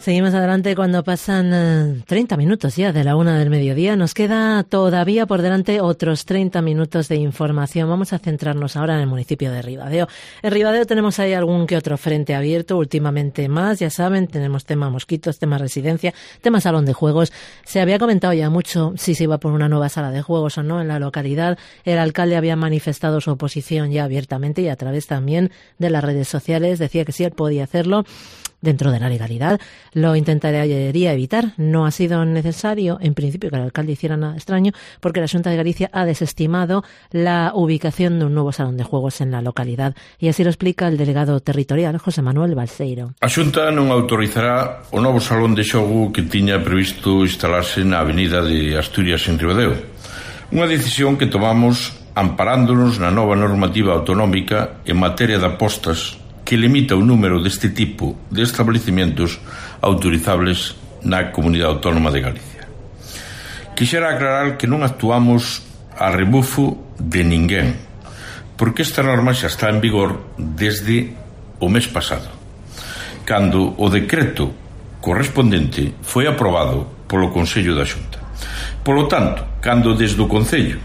S4: Seguimos adelante cuando pasan eh, treinta minutos ya de la una del mediodía. Nos queda todavía por delante otros treinta minutos de información. Vamos a centrarnos ahora en el municipio de Ribadeo. En Ribadeo tenemos ahí algún que otro frente abierto, últimamente más, ya saben, tenemos tema mosquitos, tema residencia, tema salón de juegos. Se había comentado ya mucho si se iba por una nueva sala de juegos o no en la localidad. El alcalde había manifestado su oposición ya abiertamente y a través también de las redes sociales. Decía que sí, él podía hacerlo dentro de la legalidad. Lo intentaría evitar. No ha sido necesario, en principio, que el alcalde hiciera nada extraño, porque la Xunta de Galicia ha desestimado la ubicación de un nuevo salón de juegos en la localidad. Y así lo explica el delegado territorial, José Manuel Balseiro.
S9: A Xunta non autorizará o novo salón de xogo que tiña previsto instalarse na avenida de Asturias en Ribadeo. Unha decisión que tomamos amparándonos na nova normativa autonómica en materia de apostas que limita o número deste tipo de establecementos autorizables na Comunidade Autónoma de Galicia. Quixera aclarar que non actuamos a rebufo de ninguén, porque esta norma xa está en vigor desde o mes pasado, cando o decreto correspondente foi aprobado polo Consello da Xunta. Polo tanto, cando desde o Concello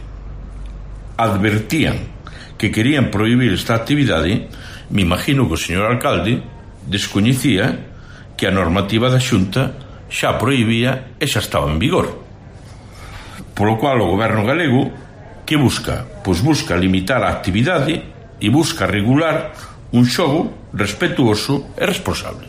S9: advertían que querían prohibir esta actividade, me imagino que o señor alcalde descoñecía que a normativa da Xunta xa prohibía e xa estaba en vigor. Polo cual o goberno galego, que busca? Pois busca limitar a actividade e busca regular un xogo respetuoso e responsable.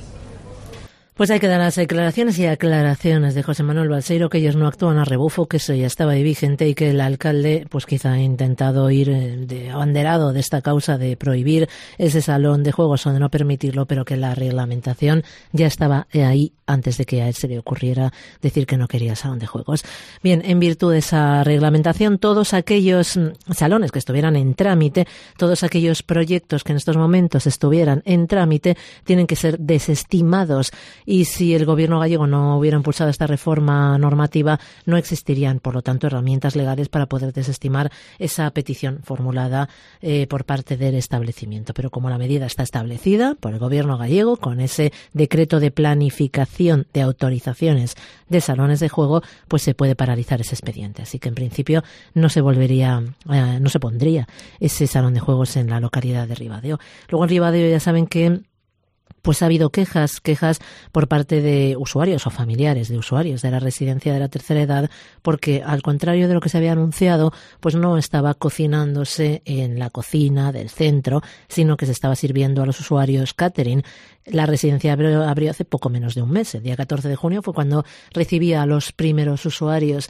S4: Pues hay que dar las declaraciones y aclaraciones de José Manuel Balseiro, que ellos no actúan a rebufo, que eso ya estaba ahí vigente y que el alcalde pues quizá ha intentado ir de abanderado de esta causa de prohibir ese salón de juegos o de no permitirlo, pero que la reglamentación ya estaba ahí antes de que a él se le ocurriera decir que no quería salón de juegos. Bien, en virtud de esa reglamentación, todos aquellos salones que estuvieran en trámite, todos aquellos proyectos que en estos momentos estuvieran en trámite, tienen que ser desestimados. Y si el gobierno gallego no hubiera impulsado esta reforma normativa, no existirían, por lo tanto, herramientas legales para poder desestimar esa petición formulada eh, por parte del establecimiento. Pero como la medida está establecida por el gobierno gallego, con ese decreto de planificación de autorizaciones de salones de juego, pues se puede paralizar ese expediente. Así que, en principio, no se volvería, eh, no se pondría ese salón de juegos en la localidad de Ribadeo. Luego en Ribadeo ya saben que pues ha habido quejas, quejas por parte de usuarios o familiares de usuarios de la residencia de la tercera edad, porque al contrario de lo que se había anunciado, pues no estaba cocinándose en la cocina del centro, sino que se estaba sirviendo a los usuarios catering. La residencia abrió, abrió hace poco menos de un mes. El día catorce de junio fue cuando recibía a los primeros usuarios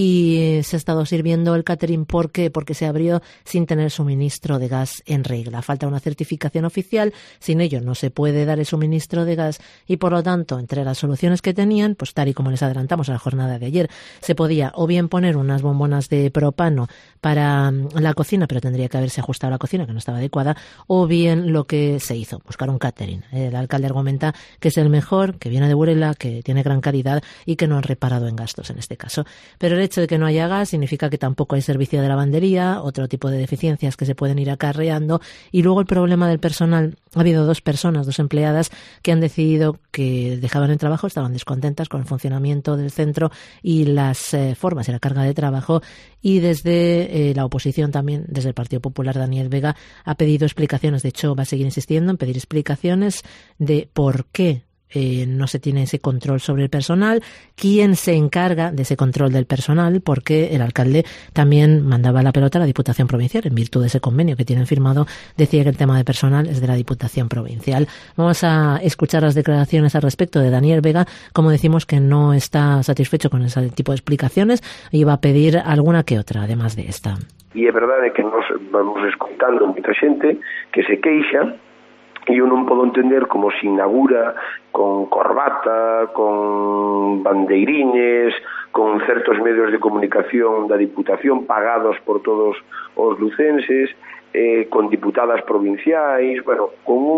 S4: y se ha estado sirviendo el catering. ¿Por qué? Porque se abrió sin tener suministro de gas en regla. Falta una certificación oficial, sin ello no se puede dar el suministro de gas y, por lo tanto, entre las soluciones que tenían, pues tal y como les adelantamos a la jornada de ayer, se podía o bien poner unas bombonas de propano para la cocina, pero tendría que haberse ajustado la cocina, que no estaba adecuada, o bien lo que se hizo, buscar un catering. El alcalde argumenta que es el mejor, que viene de Burela, que tiene gran calidad y que no han reparado en gastos en este caso. Pero el hecho de que no haya gas significa que tampoco hay servicio de lavandería, otro tipo de deficiencias que se pueden ir acarreando, y luego el problema del personal. Ha habido dos personas, dos empleadas, que han decidido que dejaban el trabajo, estaban descontentas con el funcionamiento del centro y las eh, formas y la carga de trabajo, y desde eh, la oposición también, desde el Partido Popular, Daniel Vega ha pedido explicaciones. De hecho, va a seguir insistiendo en pedir explicaciones de por qué Eh, no se tiene ese control sobre el personal, quién se encarga de ese control del personal, porque el alcalde también mandaba la pelota a la Diputación Provincial en virtud de ese convenio que tienen firmado. Decía que el tema de personal es de la Diputación Provincial. Vamos a escuchar las declaraciones al respecto de Daniel Vega. Como decimos, que no está satisfecho con ese tipo de explicaciones y va a pedir alguna que otra, además de esta.
S10: E é verdade que nos vamos escoitando moita xente que se queixa, e eu non podo entender como se inaugura con corbata, con bandeirines, con certos medios de comunicación da Diputación pagados por todos os lucenses, eh, con diputadas provinciais, bueno, con un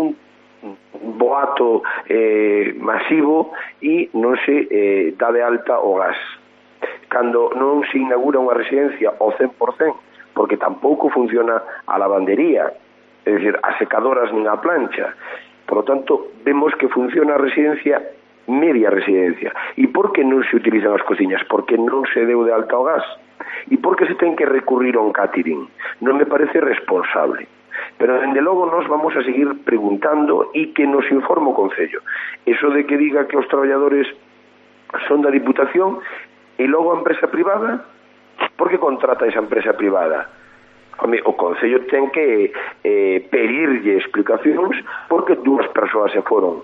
S10: boato eh, masivo, e non se eh, dá de alta o gas. Cando non se inaugura unha residencia ao cen por cen, porque tampouco funciona a lavandería, é dicir, as secadoras nin a plancha. Por lo tanto, vemos que funciona a residencia media residencia. E por que non se utilizan as cociñas? Porque non se deu de alta ao gas. E por que se ten que recurrir a un catering? Non me parece responsable. Pero, dende logo, nós vamos a seguir preguntando e que nos informe o Concello. Eso de que diga que os traballadores son da Diputación e logo a empresa privada, por que contrata esa empresa privada? Home, o Concello ten que eh, pedirlle explicacións porque dúas persoas se foron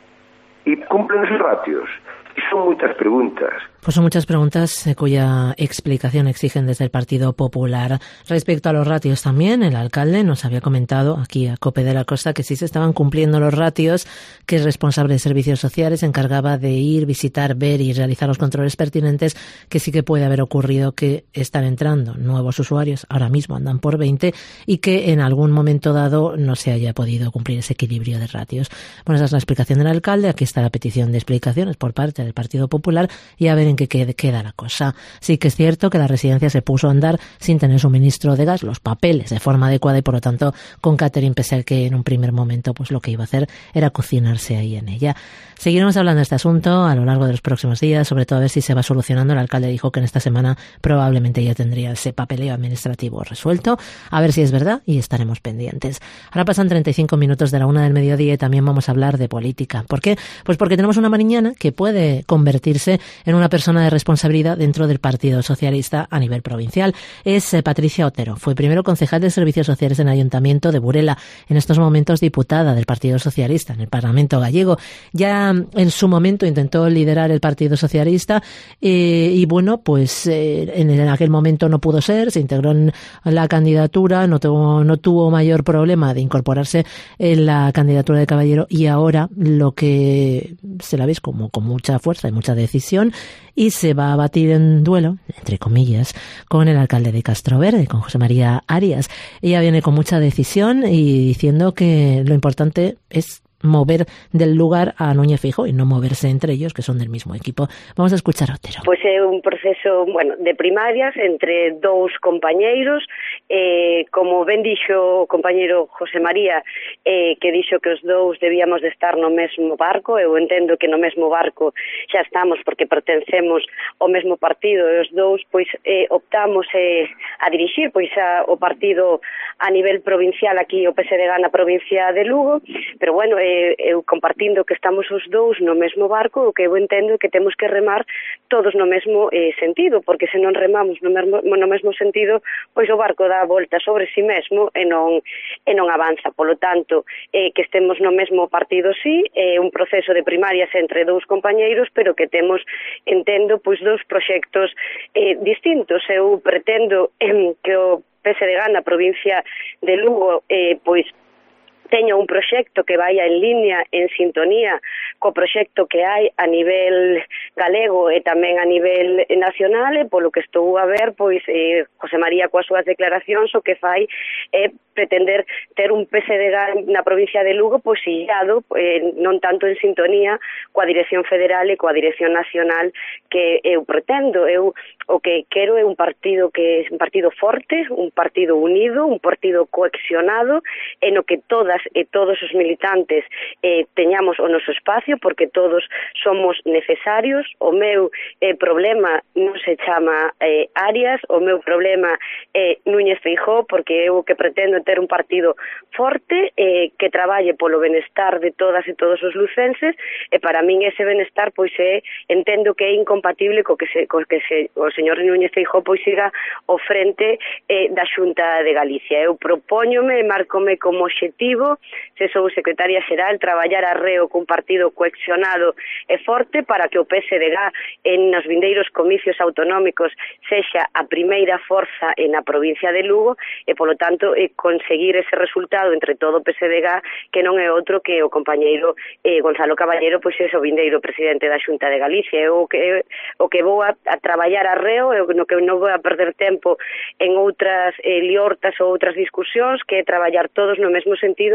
S10: e cumplen os ratios. E son moitas preguntas.
S4: Pues son muchas preguntas eh, cuya explicación exigen desde el Partido Popular. Respecto a los ratios también, el alcalde nos había comentado aquí a COPE de la Costa que sí se estaban cumpliendo los ratios, que el responsable de servicios sociales se encargaba de ir, visitar, ver y realizar los controles pertinentes, que sí que puede haber ocurrido que están entrando nuevos usuarios, ahora mismo andan por veinte, y que en algún momento dado no se haya podido cumplir ese equilibrio de ratios. Bueno, esa es la explicación del alcalde. Aquí está la petición de explicaciones por parte del Partido Popular y a ver en qué queda la cosa. Sí que es cierto que la residencia se puso a andar sin tener suministro de gas, los papeles de forma adecuada, y por lo tanto con catering, pese a que en un primer momento pues lo que iba a hacer era cocinarse ahí en ella. Seguiremos hablando de este asunto a lo largo de los próximos días, sobre todo a ver si se va solucionando. El alcalde dijo que en esta semana probablemente ya tendría ese papeleo administrativo resuelto, a ver si es verdad, y estaremos pendientes. Ahora pasan treinta y cinco minutos de la una del mediodía y también vamos a hablar de política. ¿Por qué? Pues porque tenemos una mariñana que puede convertirse en una persona de responsabilidad dentro del Partido Socialista a nivel provincial. Es eh, Patricia Otero. Fue primero concejal de Servicios Sociales en el Ayuntamiento de Burela, en estos momentos diputada del Partido Socialista en el Parlamento gallego. Ya en su momento intentó liderar el Partido Socialista eh, y bueno, pues eh, en, en aquel momento no pudo ser, se integró en la candidatura, no tuvo, no tuvo mayor problema de incorporarse en la candidatura de Caballero, y ahora lo que se la ve es como con mucha fuerza y mucha decisión, y se va a batir en duelo, entre comillas, con el alcalde de Castroverde, con José María Arias. Ella viene con mucha decisión y diciendo que lo importante es mover del lugar a Núñez Feijóo y no moverse entre ellos, que son del mismo equipo. Vamos a escuchar a Otero.
S11: Pois é un proceso, bueno, de primarias entre dous compañeiros, eh, como ben dixo o compañeiro José María, eh, que dixo que os dous debíamos de estar no mesmo barco. Eu entendo que no mesmo barco xa estamos porque pertencemos ao mesmo partido, e os dous pois eh, optamos eh, a dirixir pois a, o partido a nivel provincial, aquí o P S D G na provincia de Lugo, pero bueno, eu compartindo que estamos os dous no mesmo barco, o que eu entendo é que temos que remar todos no mesmo eh, sentido, porque se non remamos no mesmo, no mesmo sentido, pois o barco dá a volta sobre si mesmo e non, e non avanza. Polo tanto, eh, que estemos no mesmo partido, sí, é eh, un proceso de primarias entre dous compañeiros, pero que temos, entendo, pois dous proxectos eh, distintos. Eu pretendo eh, que o P S D G na provincia de Lugo eh, pois teña un proxecto que vai en línea, en sintonía co proxecto que hai a nivel galego e tamén a nivel nacional, e polo que estou a ver, pois eh, José María coas súas declaracións o que fai é pretender ter un P S D G na provincia de Lugo pois illado, eh, non tanto en sintonía coa Dirección Federal e coa Dirección Nacional que eu pretendo. Eu o que quero é un partido que é un partido forte, un partido unido, un partido cohesionado, en o que todas e todos os militantes eh, teñamos o noso espacio, porque todos somos necesarios. O meu eh, problema non se chama eh, Arias, o meu problema é eh, Núñez Feijóo, porque eu que pretendo ter un partido forte eh, que traballe polo benestar de todas e todos os lucenses, e para min ese benestar pois é, entendo que é incompatible co que se, co que se o señor Núñez Feijóo pois siga ao frente eh, da Xunta de Galicia. Eu propóñome e marcome como obxectivo, se sou secretaria xeral, traballar arreo cun partido cohesionado e forte para que o P S D G en nos vindeiros comicios autonómicos sexa a primeira forza na provincia de Lugo, e polo tanto eh, conseguir ese resultado entre todo o P S D G, que non é outro que o compañeiro eh, Gonzalo Caballero, pois é o vindeiro presidente da Xunta de Galicia. Eu o que, o que vou a, a traballar arreo, eu no que non vou a perder tempo en outras eh, liortas ou outras discusións, que é traballar todos no mesmo sentido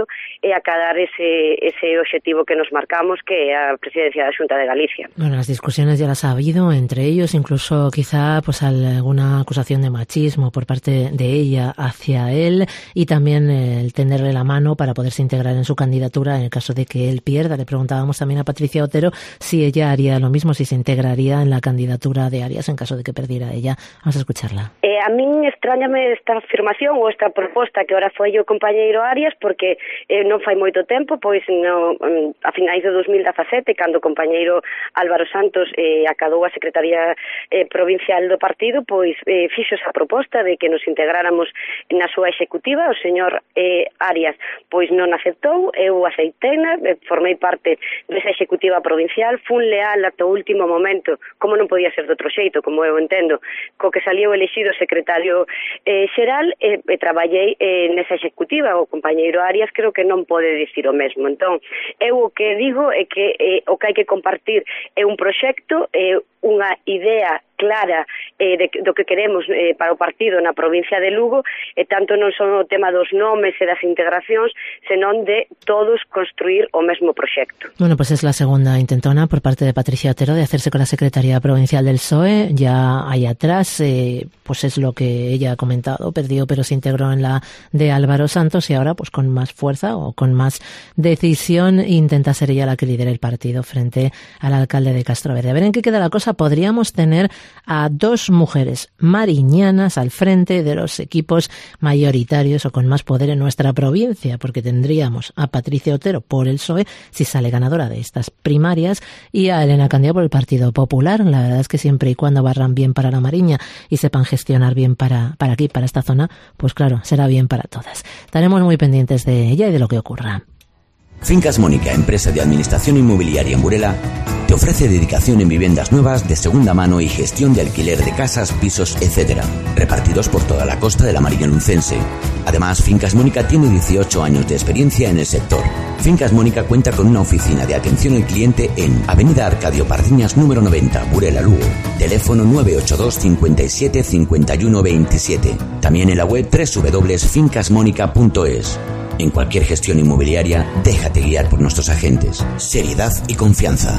S11: partido e acadar ese, ese objetivo que nos marcamos, que é a presidencia da Xunta de Galicia.
S4: Bueno, las discusiones ya las ha habido entre ellos, incluso quizá pues alguna acusación de machismo por parte de ella hacia él, y también el tenderle la mano para poderse integrar en su candidatura en el caso de que él pierda. Le preguntábamos también a Patricia Otero si ella haría lo mismo, si se integraría en la candidatura de Arias en caso de que perdiera ella. Vamos a escucharla.
S11: Eh, a min extrañame esta afirmación ou esta proposta que ahora foi o compañeiro Arias, porque eh, non fai moito tempo, pois no, a finais de dos mil dezasete, cando o compañeiro Álvaro Santos eh, acadou a Secretaría eh, Provincial do partido, pois eh, fixo esa proposta de que nos integráramos na súa executiva. O señor eh, Arias pois non aceptou, eu aceiteina, formei parte desa executiva provincial, fun leal ata o último momento, como non podía ser de outro xeito, como eu entendo, co que saliu elexido secretario eh, xeral, e, e traballei eh, nesa executiva. O compañeiro Arias creo que non pode dicir o mesmo. Entón, eu o que digo é que eh, o que hai que compartir é un proxecto, é eh, unha idea clara eh, de, do que queremos eh, para o partido na provincia de Lugo, e tanto non son o tema dos nomes e das integracións, senón de todos construir o mesmo proxecto.
S4: Bueno, pues es la segunda intentona por parte de Patricia Otero de hacerse con la Secretaría Provincial del P S O E. Ya ahí atrás, eh, pues es lo que ella ha comentado, perdió pero se integró en la de Álvaro Santos, y ahora pues con más fuerza o con más decisión intenta ser ella la que lidere el partido frente al alcalde de Castroverde. A ver en qué queda la cosa. Podríamos tener a dos mujeres mariñanas al frente de los equipos mayoritarios o con más poder en nuestra provincia, porque tendríamos a Patricia Otero por el P S O E, si sale ganadora de estas primarias, y a Elena Candía por el Partido Popular. La verdad es que siempre y cuando barran bien para la Mariña y sepan gestionar bien para, para aquí, para esta zona, pues claro, será bien para todas. Estaremos muy pendientes de ella y de lo que ocurra.
S12: Fincas Mónica, empresa de administración inmobiliaria en Burela, te ofrece dedicación en viviendas nuevas de segunda mano y gestión de alquiler de casas, pisos, etcétera, repartidos por toda la costa de la Marina Lucense. Además, Fincas Mónica tiene dieciocho años de experiencia en el sector. Fincas Mónica cuenta con una oficina de atención al cliente en Avenida Arcadio Pardiñas número noventa, Burela, Lugo. Teléfono nueve ocho dos, cincuenta y siete, cincuenta y uno veintisiete. También en la web doble u doble u doble u punto fincas mónica punto es. En cualquier gestión inmobiliaria, déjate guiar por nuestros agentes. Seriedad y confianza.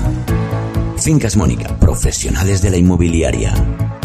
S12: Fincas Mónica, profesionales de la inmobiliaria.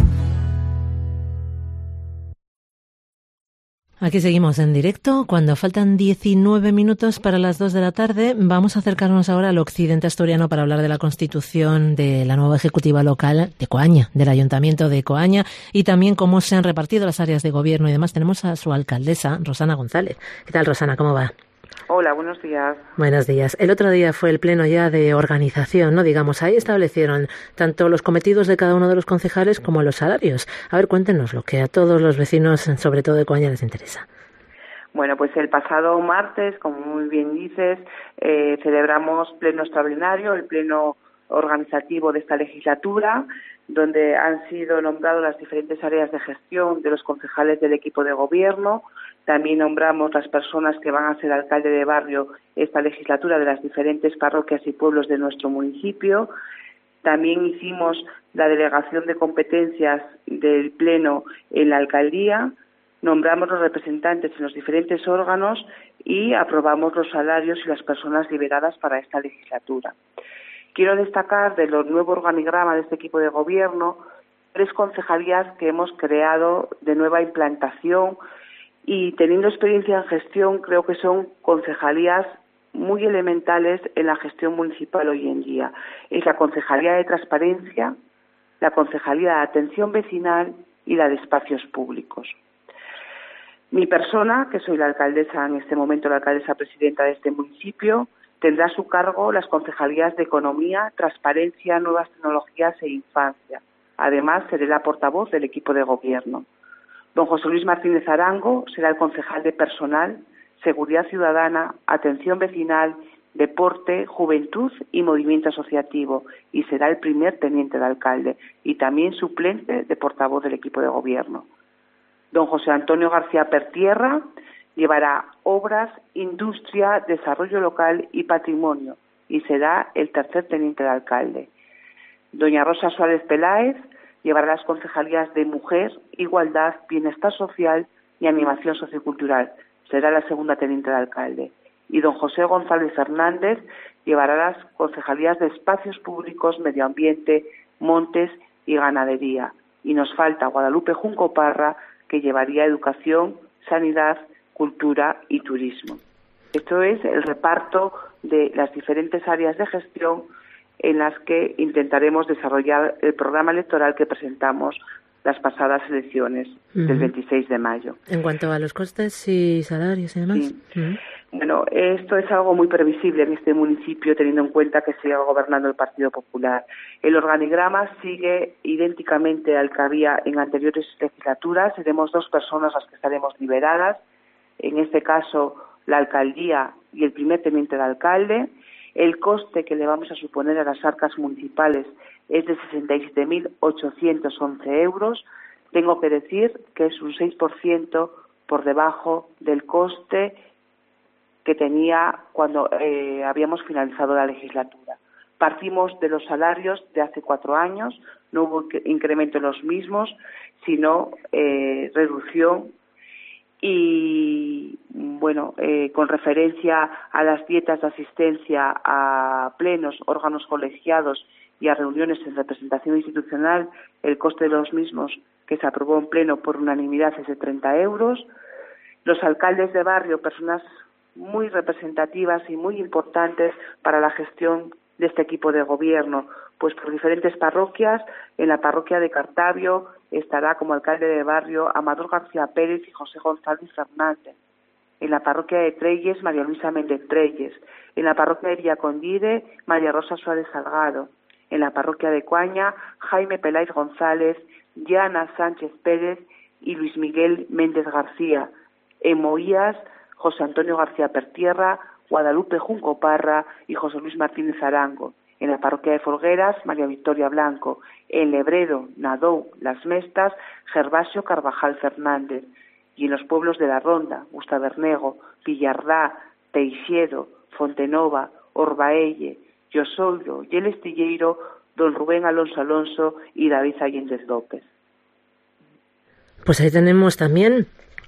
S4: Aquí seguimos en directo. Cuando faltan diecinueve minutos para las dos de la tarde, vamos a acercarnos ahora al occidente asturiano para hablar de la constitución de la nueva ejecutiva local de Coaña, del Ayuntamiento de Coaña, y también cómo se han repartido las áreas de gobierno y demás. Tenemos a su alcaldesa, Rosana González. ¿Qué tal, Rosana? ¿Cómo va?
S13: Hola, buenos días.
S4: Buenos días. El otro día fue el pleno ya de organización, ¿no? Digamos, ahí establecieron tanto los cometidos de cada uno de los concejales como los salarios. A ver, cuéntenos lo que a todos los vecinos, sobre todo de Coaña, les interesa.
S13: Bueno, pues el pasado martes, como muy bien dices, eh, celebramos pleno extraordinario, el pleno organizativo de esta legislatura, donde han sido nombradas las diferentes áreas de gestión de los concejales del equipo de gobierno. También nombramos las personas que van a ser alcalde de barrio esta legislatura de las diferentes parroquias y pueblos de nuestro municipio. También hicimos la delegación de competencias del Pleno en la alcaldía, nombramos los representantes en los diferentes órganos y aprobamos los salarios y las personas liberadas para esta legislatura. Quiero destacar de los nuevo organigrama de este equipo de gobierno tres concejalías que hemos creado de nueva implantación, y teniendo experiencia en gestión creo que son concejalías muy elementales en la gestión municipal hoy en día. Es la Concejalía de Transparencia, la Concejalía de Atención Vecinal y la de Espacios Públicos. Mi persona, que soy la alcaldesa en este momento, la alcaldesa presidenta de este municipio, tendrá a su cargo las concejalías de Economía, Transparencia, Nuevas Tecnologías e Infancia. Además, seré la portavoz del equipo de gobierno. Don José Luis Martínez Arango será el concejal de Personal, Seguridad Ciudadana, Atención Vecinal, Deporte, Juventud y Movimiento Asociativo, y será el primer teniente de alcalde y también suplente de portavoz del equipo de gobierno. Don José Antonio García Pertierra llevará Obras, Industria, Desarrollo Local y Patrimonio y será el tercer teniente de alcalde. Doña Rosa Suárez Peláez llevará las concejalías de Mujer, Igualdad, Bienestar Social y Animación Sociocultural. Será la segunda teniente de alcalde. y don José González Fernández llevará las concejalías de Espacios Públicos, Medio Ambiente, Montes y Ganadería. Y nos falta Guadalupe Junco Parra, que llevaría Educación, Sanidad, Cultura y Turismo. Esto es el reparto de las diferentes áreas de gestión en las que intentaremos desarrollar el programa electoral que presentamos las pasadas elecciones uh-huh. del veintiséis de mayo.
S4: En cuanto a los costes y salarios y demás.
S13: Sí.
S4: Uh-huh.
S13: Bueno, esto es algo muy previsible en este municipio, teniendo en cuenta que sigue gobernando el Partido Popular. El organigrama sigue idénticamente al que había en anteriores legislaturas. Seremos dos personas las que estaremos liberadas. En este caso, la alcaldía y el primer teniente de alcalde. El coste que le vamos a suponer a las arcas municipales es de sesenta y siete mil ochocientos once euros. Tengo que decir que es un seis por ciento por debajo del coste que tenía cuando eh, habíamos finalizado la legislatura. Partimos de los salarios de hace cuatro años, no hubo incremento en los mismos, sino eh, reducción. Y bueno, eh, con referencia a las dietas de asistencia a plenos, órganos colegiados y a reuniones en representación institucional, el coste de los mismos que se aprobó en pleno por unanimidad es de treinta euros. Los alcaldes de barrio, personas muy representativas y muy importantes para la gestión de este equipo de gobierno, pues por diferentes parroquias. En la parroquia de Cartavio estará como alcalde de barrio Amador García Pérez y José González Fernández. En la parroquia de Trelles, María Luisa Méndez Trelles. En la parroquia de Villacondide, María Rosa Suárez Salgado. En la parroquia de Cuaña, Jaime Peláez González, Diana Sánchez Pérez y Luis Miguel Méndez García. En Moías, José Antonio García Pertierra, Guadalupe Junco Parra y José Luis Martínez Arango. En la parroquia de Folgueras, María Victoria Blanco. En Lebredo, Nadou, Las Mestas, Gervasio Carvajal Fernández. Y en los pueblos de la Ronda, Gustabernego, Villardá, Teixedo, Fontenova, Orbaelle, Llosoiro y El Estilleiro, don Rubén Alonso Alonso y David Allendez López.
S4: Pues ahí tenemos también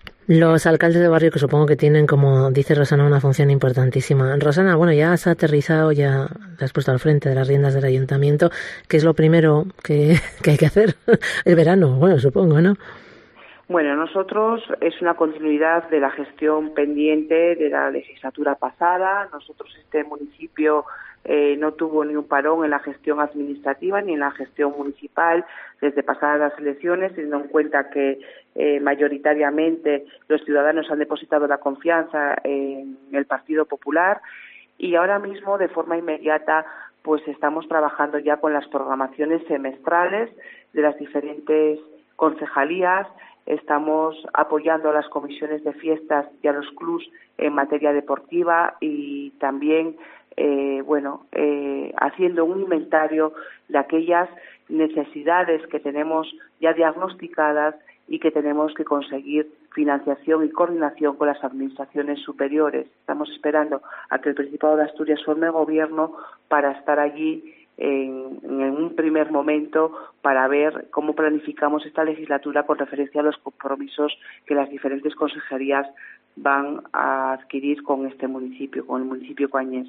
S4: los alcaldes de barrio, que supongo que tienen, como dice Rosana, una función importantísima. Rosana, bueno, ya has aterrizado, ya te has puesto al frente de las riendas del ayuntamiento. ¿Qué es lo primero que, que hay que hacer? El verano, bueno, supongo, ¿no?
S13: Bueno, nosotros es una continuidad de la gestión pendiente de la legislatura pasada. Nosotros, este municipio, eh, no tuvo ni un parón en la gestión administrativa ni en la gestión municipal desde pasadas las elecciones, teniendo en cuenta que eh, mayoritariamente los ciudadanos han depositado la confianza en el Partido Popular, y ahora mismo, de forma inmediata, pues estamos trabajando ya con las programaciones semestrales de las diferentes concejalías. Estamos apoyando a las comisiones de fiestas y a los clubs en materia deportiva, y también eh, bueno, eh, haciendo un inventario de aquellas necesidades que tenemos ya diagnosticadas y que tenemos que conseguir financiación y coordinación con las administraciones superiores. Estamos esperando a que el Principado de Asturias forme gobierno para estar allí En, en un primer momento para ver cómo planificamos esta legislatura con referencia a los compromisos que las diferentes consejerías van a adquirir con este municipio, con el municipio coañés.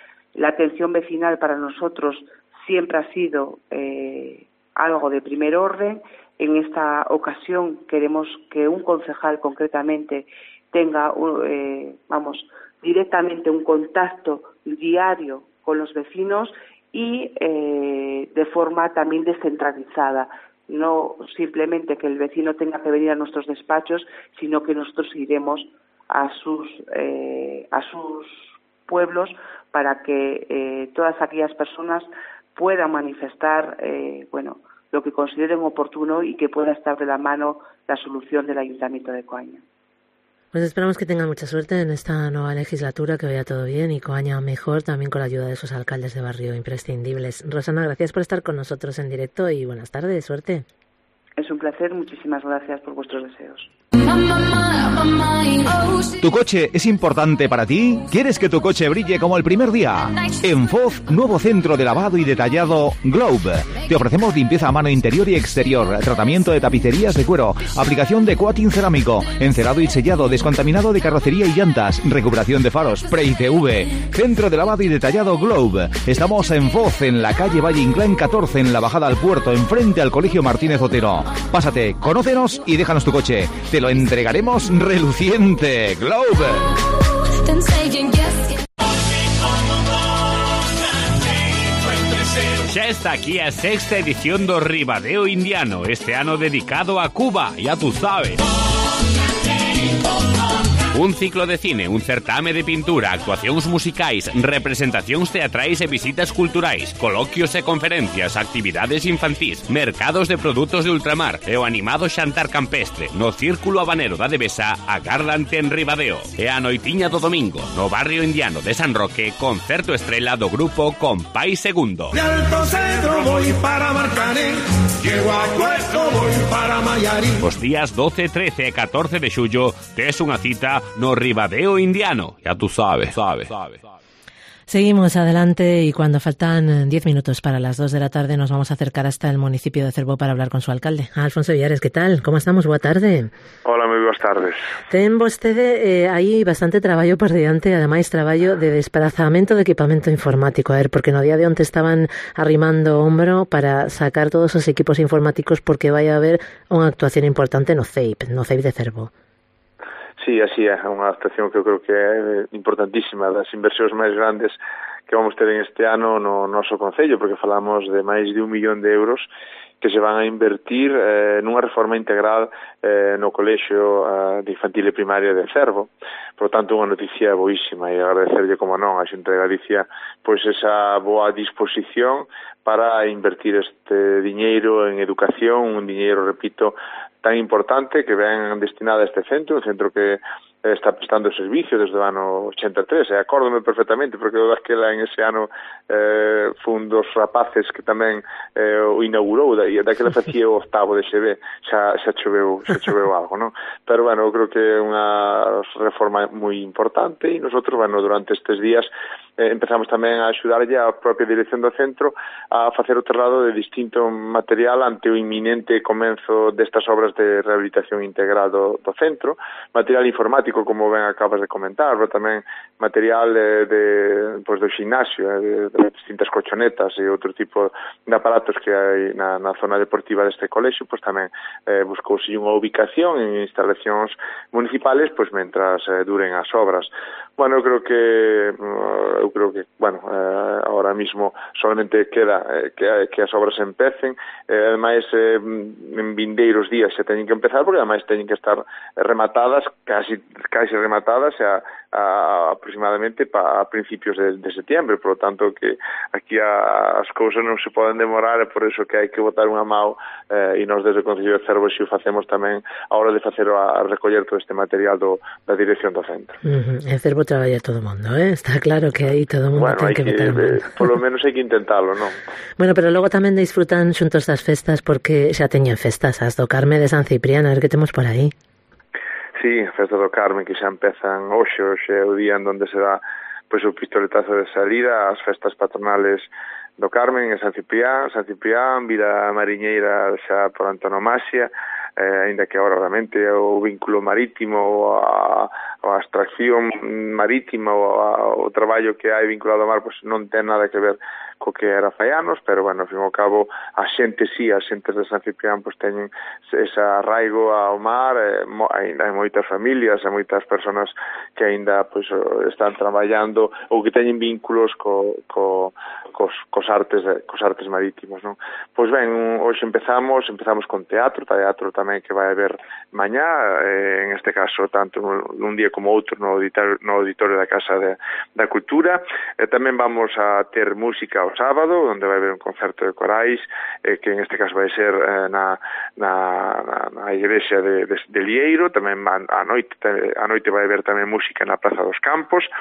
S13: La atención vecinal para nosotros siempre ha sido eh, algo de primer orden. En esta ocasión queremos que un concejal concretamente tenga, eh, vamos, directamente un contacto diario con los vecinos y eh, de forma también descentralizada, no simplemente que el vecino tenga que venir a nuestros despachos, sino que nosotros iremos a sus eh, a sus pueblos para que eh, todas aquellas personas puedan manifestar eh, bueno, lo que consideren oportuno y que pueda estar de la mano la solución del Ayuntamiento de Coaña.
S4: Pues esperamos que tengan mucha suerte en esta nueva legislatura, que vaya todo bien y Coaña mejor, también con la ayuda de sus alcaldes de barrio imprescindibles. Rosana, gracias por estar con nosotros en directo y buenas tardes, suerte.
S13: Es un placer, muchísimas gracias por vuestros deseos.
S14: ¿Tu coche es importante para ti? ¿Quieres que tu coche brille como el primer día? En Foz, nuevo centro de lavado y detallado Globe. Te ofrecemos limpieza a mano interior y exterior, tratamiento de tapicerías de cuero, aplicación de coating cerámico, encerado y sellado, descontaminado de carrocería y llantas, recuperación de faros, pre-I T V. Centro de lavado y detallado Globe. Estamos en Foz, en la calle Valle Inclán catorce, en la bajada al puerto, enfrente al Colegio Martínez Otero. Pásate, conócenos y déjanos tu coche. Te lo entregaremos reluciente. Globe.
S6: Xa está aquí a sexta edición do Ribadeo Indiano, este ano dedicado a Cuba, ya tú sabes. Un ciclo de cine, un certame de pintura, actuacións musicais, representacións teatrais e visitas culturais, coloquios e conferencias, actividades infantís, mercados de produtos de ultramar e o animado xantar campestre no Círculo Habanero da Devesa agardante en Ribadeo. E a noitiña do domingo, no barrio indiano de San Roque, concerto estrela do grupo Compay Segundo.
S15: De Alto Cedro voy para Marcané, llego a Puerto voy para Mayarín.
S6: Os días doce, trece e catorce de xullo tes unha cita no Ribadeo Indiano, ya tú sabes, sabes, sabes.
S4: Seguimos adelante y cuando faltan diez minutos para las dos de la tarde nos vamos a acercar hasta el municipio de Cervo para hablar con su alcalde. Alfonso Villares, ¿qué tal? ¿Cómo estamos? Boa tarde.
S16: Hola, moi boas tardes.
S4: Ten vostede eh, aí bastante traballo por diante, ademais traballo de desplazamento de equipamento informático. A ver, porque no día de onte estaban arrimando o hombro para sacar todos os equipos informáticos porque vai a haber unha actuación importante no C E I P, no C E I P de Cervo.
S16: Sí, así é, unha actuación que eu creo que é importantísima, das inversións máis grandes que vamos ter en este ano no noso concello, porque falamos de máis de un millón de euros que se van a invertir eh, nunha reforma integral eh, no colexio eh, de infantil e primaria de Cervo. Por tanto, unha noticia boísima e agradecerlle, como non, a Xunta de Galicia pois esa boa disposición para invertir este diñeiro en educación, un diñeiro, repito, tan importante que ven destinado a este centro, un centro que está prestando servicio desde o ano ochenta e tres, e acórdome perfectamente, porque eu daquela en ese ano eh, fui un dos rapaces que tamén eh, o inaugurou, e daquela facía o octavo de X B, xa, xa choveu, xa choveu algo, non? Pero, bueno, eu creo que é unha reforma moi importante, e nosotros, bueno, durante estes días eh, empezamos tamén a axudarlle a propia dirección do centro a facer o traslado de distinto material ante o inminente comenzo destas obras de rehabilitación integral do, do centro, material informático, como ben acabas de comentar, pero tamén material de, de, pues, do gimnasio, de, de distintas colchonetas e outro tipo de aparatos que hai na, na zona deportiva deste colexio, pues tamén eh, buscouse unha ubicación en instalacións municipales, pues mentras eh, duren as obras. Bueno, eu creo que eu creo que, bueno, eh, ahora mismo solamente queda eh, que, que as obras empecen, eh, ademais eh, en vindeiros días se teñen que empezar, porque ademais teñen que estar rematadas, casi casi rematadas a, a aproximadamente pa, a principios de, de setembro, por lo tanto que aquí a, as cousas non se poden demorar, e por iso que hai que botar unha mão eh, e nós desde o Concello de Cervo xe o facemos tamén a hora de facer a, a recoller todo este material do, da dirección do centro.
S4: Uh-huh. En Cervo traballa todo o mundo, eh? Está claro que aí todo o mundo
S16: bueno,
S4: ten que, que meter mano.
S16: Eh, polo menos hai que intentalo, non?
S4: Bueno, pero logo tamén disfrutan xuntos das festas, porque xa teñen festas, as do Carme de San Ciprián, a ver que temos por aí.
S16: Sí, a festa do Carmen, que xa empezan hoxe, hoxe é o día en donde se dá pois, o pistoletazo de salida ás festas patronales do Carmen en San Ciprián, San Ciprián, Vila Mariñeira xa por antonomasia, eh, ainda que agora realmente o vínculo marítimo ou a, a extracción marítima ou a, o traballo que hai vinculado ao mar pois non ten nada que ver co que era fai anos, pero, bueno, ao fin e ao cabo, a xente sí, as xentes de San Ciprián, pois teñen ese arraigo ao mar, eh, mo, ainda hai moitas familias, hai moitas persoas que ainda, pois, están traballando ou que teñen vínculos co, co, cos, cos artes cos artes marítimos, non? Pois ben, hoxe empezamos, empezamos con teatro, teatro tamén que vai haber mañá, eh, en este caso, tanto nun día como outro no auditorio, no auditorio da Casa de, da Cultura, e eh, tamén vamos a ter música o sábado, onde vai haber un concerto de corais, eh, que en este caso vai ser eh, na, na, na, na igrexa de, de, de Lieiro, tamén a noite, a noite vai haber tamén música na Praza dos Campos,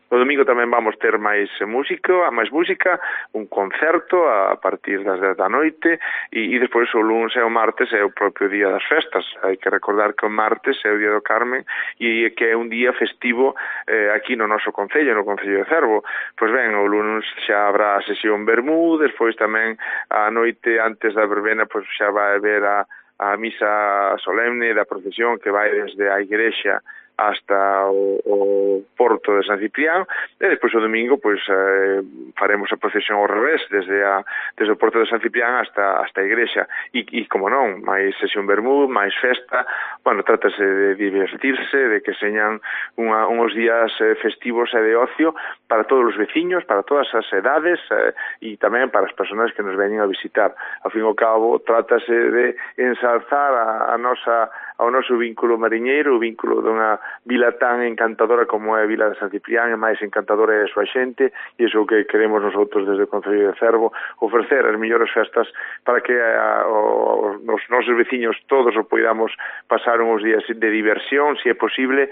S16: O domingo tamén vamos ter máis música, máis música, un concerto a partir das dez da noite e, e despois o lunes e o martes é o propio día das festas. Hai que recordar que o martes é o día do Carmen e que é un día festivo eh, aquí no noso concello, no Concello de Cervo. Pois ben, o lunes xa habrá a sesión vermú, despois tamén a noite antes da verbena pois xa vai haber a a misa solemne da procesión que vai desde a igrexa hasta o, o porto de San Ciprián e despois o domingo pois eh, faremos a procesión ao revés desde a desde o porto de San Ciprián hasta hasta a igrexa e, e como non, máis sesión vermú, máis festa, bueno, trátase de divertirse, de que señan unha, uns días eh, festivos e de ocio para todos os veciños, para todas as edades eh, e tamén para as persoas que nos veñen a visitar. Ao fin e ao cabo, trátase de ensalzar a, a nosa ao noso vínculo mariñeiro, o vínculo dunha vila tan encantadora como é a Vila de San Ciprián, e máis encantadora é a súa xente, e iso que queremos nosotros desde o Concello de Cervo, ofrecer as mellores festas para que a, o, os nosos veciños todos o poidamos pasar uns días de diversión, se é posible,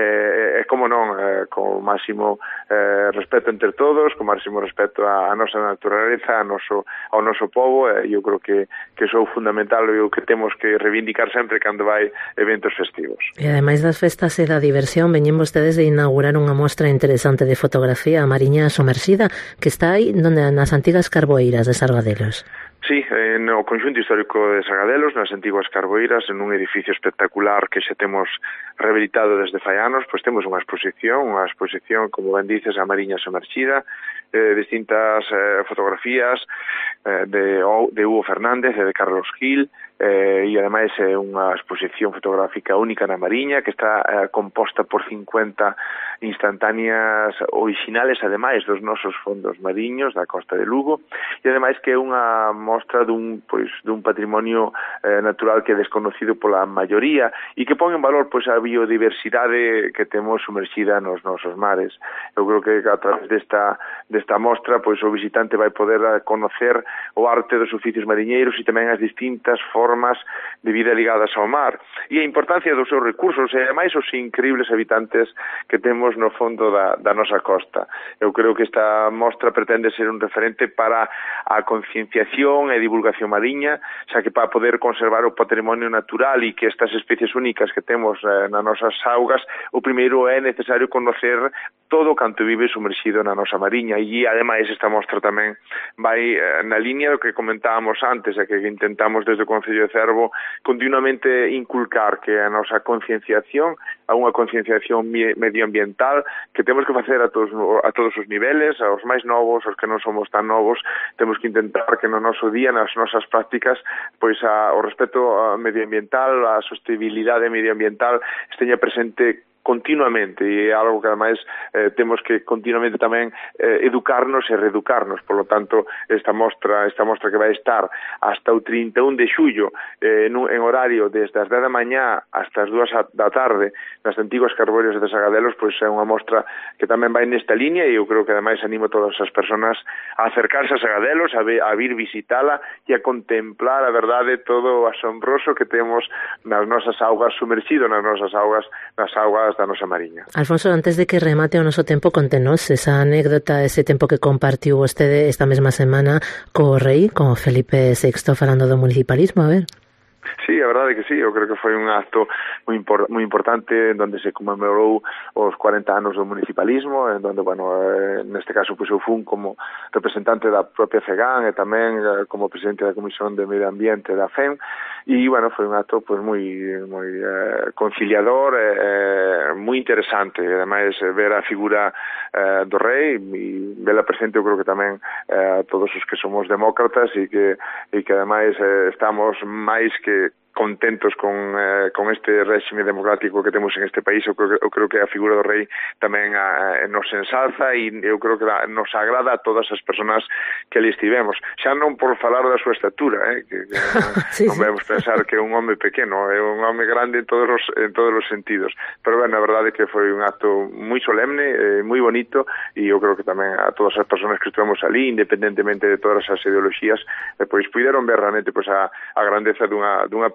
S16: e eh, como non, eh, con o máximo eh, respeto entre todos, con o máximo respeto a, a nosa naturaleza, a noso, ao noso povo, e eu creo que, que iso é fundamental e o que temos que reivindicar sempre cando vai eventos festivos.
S4: E ademais das festas e da diversión, veñen vostedes de inaugurar unha mostra interesante de fotografía mariña somersida que está aí donde nas antigas carboeiras de Sargadelos.
S16: Sí, no conxunto histórico de Sargadelos, nas antiguas carboeiras, en un edificio espectacular que xa temos rehabilitado desde fai anos, pois temos unha exposición, unha exposición, como ben dices, a mariña somerxida, eh, distintas eh, fotografías eh, de, de Hugo Fernández e de Carlos Gil, eh, e ademais é unha exposición fotográfica única na Mariña que está eh, composta por cincuenta instantáneas orixinales ademais dos nosos fondos mariños da costa de Lugo, e ademais que é unha mostra dun, pois, dun patrimonio eh, natural que é desconocido pola maioría e que pon en valor pois, a biodiversidade que temos sumerxida nos nosos mares. Eu creo que a través desta, desta mostra pois, o visitante vai poder conocer o arte dos oficios mariñeiros e tamén as distintas formas de vida ligadas ao mar e a importancia dos seus recursos e ademais os increíbles habitantes que temos no fondo da, da nosa costa. Eu creo que esta mostra pretende ser un referente para a concienciación e divulgación mariña, xa que para poder conservar o patrimonio natural e que estas especies únicas que temos eh, nas nosas augas, o primeiro é necesario conocer todo o canto vive sumerxido na nosa mariña e ademais esta mostra tamén vai eh, na línea do que comentábamos antes, é que intentamos desde o Concello de Cervo continuamente inculcar que a nosa concienciación, a unha concienciación medioambiental que temos que facer a todos, a todos os niveles, aos máis novos, aos que non somos tan novos, temos que intentar que no noso día, nas nosas prácticas, pois a, o respeto medioambiental, a sostenibilidade medioambiental esteña presente continuamente e é algo que ademais eh, temos que continuamente tamén eh, educarnos e reeducarnos. Por lo tanto, esta mostra esta mostra que vai estar hasta o trinta e un de xullo eh, en, un, en horario desde as dez da mañá hasta as dúas da tarde nas antiguas carboeiras de Sargadelos, pois é unha mostra que tamén vai nesta línea e eu creo que ademais animo a todas as persoas a acercarse a Sargadelos, a, ve, a vir visitala e a contemplar a verdade todo o asombroso que temos nas nosas augas, sumerxido nas nosas augas, nas augas da nosa mariña.
S4: Alfonso, antes de que remate o noso tempo, contenos esa anécdota, ese tempo que compartiu vostede esta mesma semana co rei, con Felipe sexto, falando do municipalismo, a ver.
S16: Sí, a verdade que sí, eu creo que foi un acto moi, impor, moi importante en donde se conmemorou os cuarenta anos do municipalismo, en donde, bueno, eh, neste caso, pois, eu fun como representante da propia FEGAN e tamén eh, como presidente da Comisión de Medio Ambiente da FEM, e, bueno, foi un acto, pois, moi, moi eh, conciliador, eh, moi interesante, e, ademais, ver a figura eh, do rei e vela presente, eu creo que tamén eh, todos os que somos demócratas e que, e que ademais, eh, estamos máis que contentos con, eh, con este réxime democrático que temos en este país. Eu creo, eu creo que a figura do rei tamén a, nos ensalza e eu creo que nos agrada a todas as persoas que ali estivemos. Xa non por falar da súa estatura, eh, que, que non, sí, non vemos sí. pensar que é un home pequeno, é un home grande en todos os, en todos os sentidos. Pero, bueno, a verdade é que foi un acto moi solemne, eh, moi bonito, e eu creo que tamén a todas as persoas que estivemos ali, independentemente de todas as ideoloxías, eh, pois puderon ver realmente pois, a, a grandeza dunha, dunha persona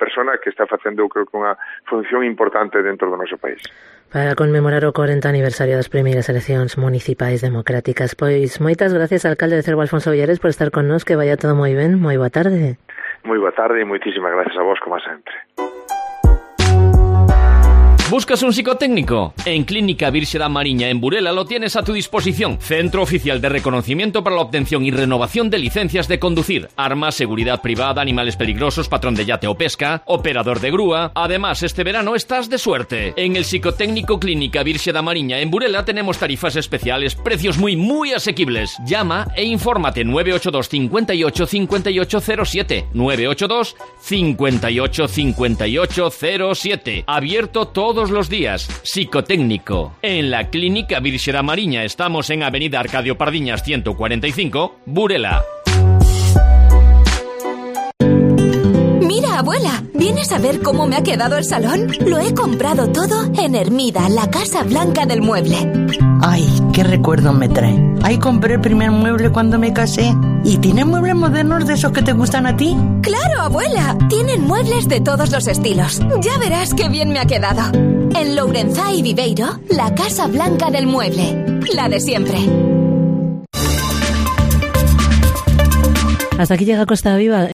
S16: persona que está facendo, creo que unha función importante dentro do noso país.
S4: Para conmemorar o cuarenta aniversario das primeiras eleccións municipais democráticas. Pois moitas gracias, alcalde de Cervo, Alfonso Villares, por estar con nós, que vaya todo moi ben. Moi boa tarde.
S16: Moi boa tarde e moitísimas gracias a vos, como sempre.
S1: ¿Buscas un psicotécnico? En Clínica Virxe da Mariña en Burela lo tienes a tu disposición. Centro oficial de reconocimiento para la obtención y renovación de licencias de conducir, armas, seguridad privada, animales peligrosos, patrón de yate o pesca, operador de grúa. Además, este verano estás de suerte. En el psicotécnico Clínica Virxe da Mariña en Burela tenemos tarifas especiales, precios muy, muy asequibles. Llama e infórmate nueve ocho dos, cincuenta y ocho, cincuenta y ocho cero siete. nueve ocho dos, cincuenta y ocho, cincuenta y ocho cero siete. Abierto todo los días. Psicotécnico. En la Clínica Virxe da Mariña estamos en Avenida Arcadio Pardiñas ciento cuarenta y cinco, Burela.
S17: Mira, abuela, ¿vienes a ver cómo me ha quedado el salón? Lo he comprado todo en Hermida, la Casa Blanca del Mueble.
S18: Ay, qué recuerdo me trae. Ahí compré el primer mueble cuando me casé. ¿Y tienen muebles modernos de esos que te gustan a ti?
S17: ¡Claro, abuela! Tienen muebles de todos los estilos. Ya verás qué bien me ha quedado. En Lourenzá y Viveiro, la Casa Blanca del Mueble. La de siempre.
S4: Hasta aquí llega Costa Viva.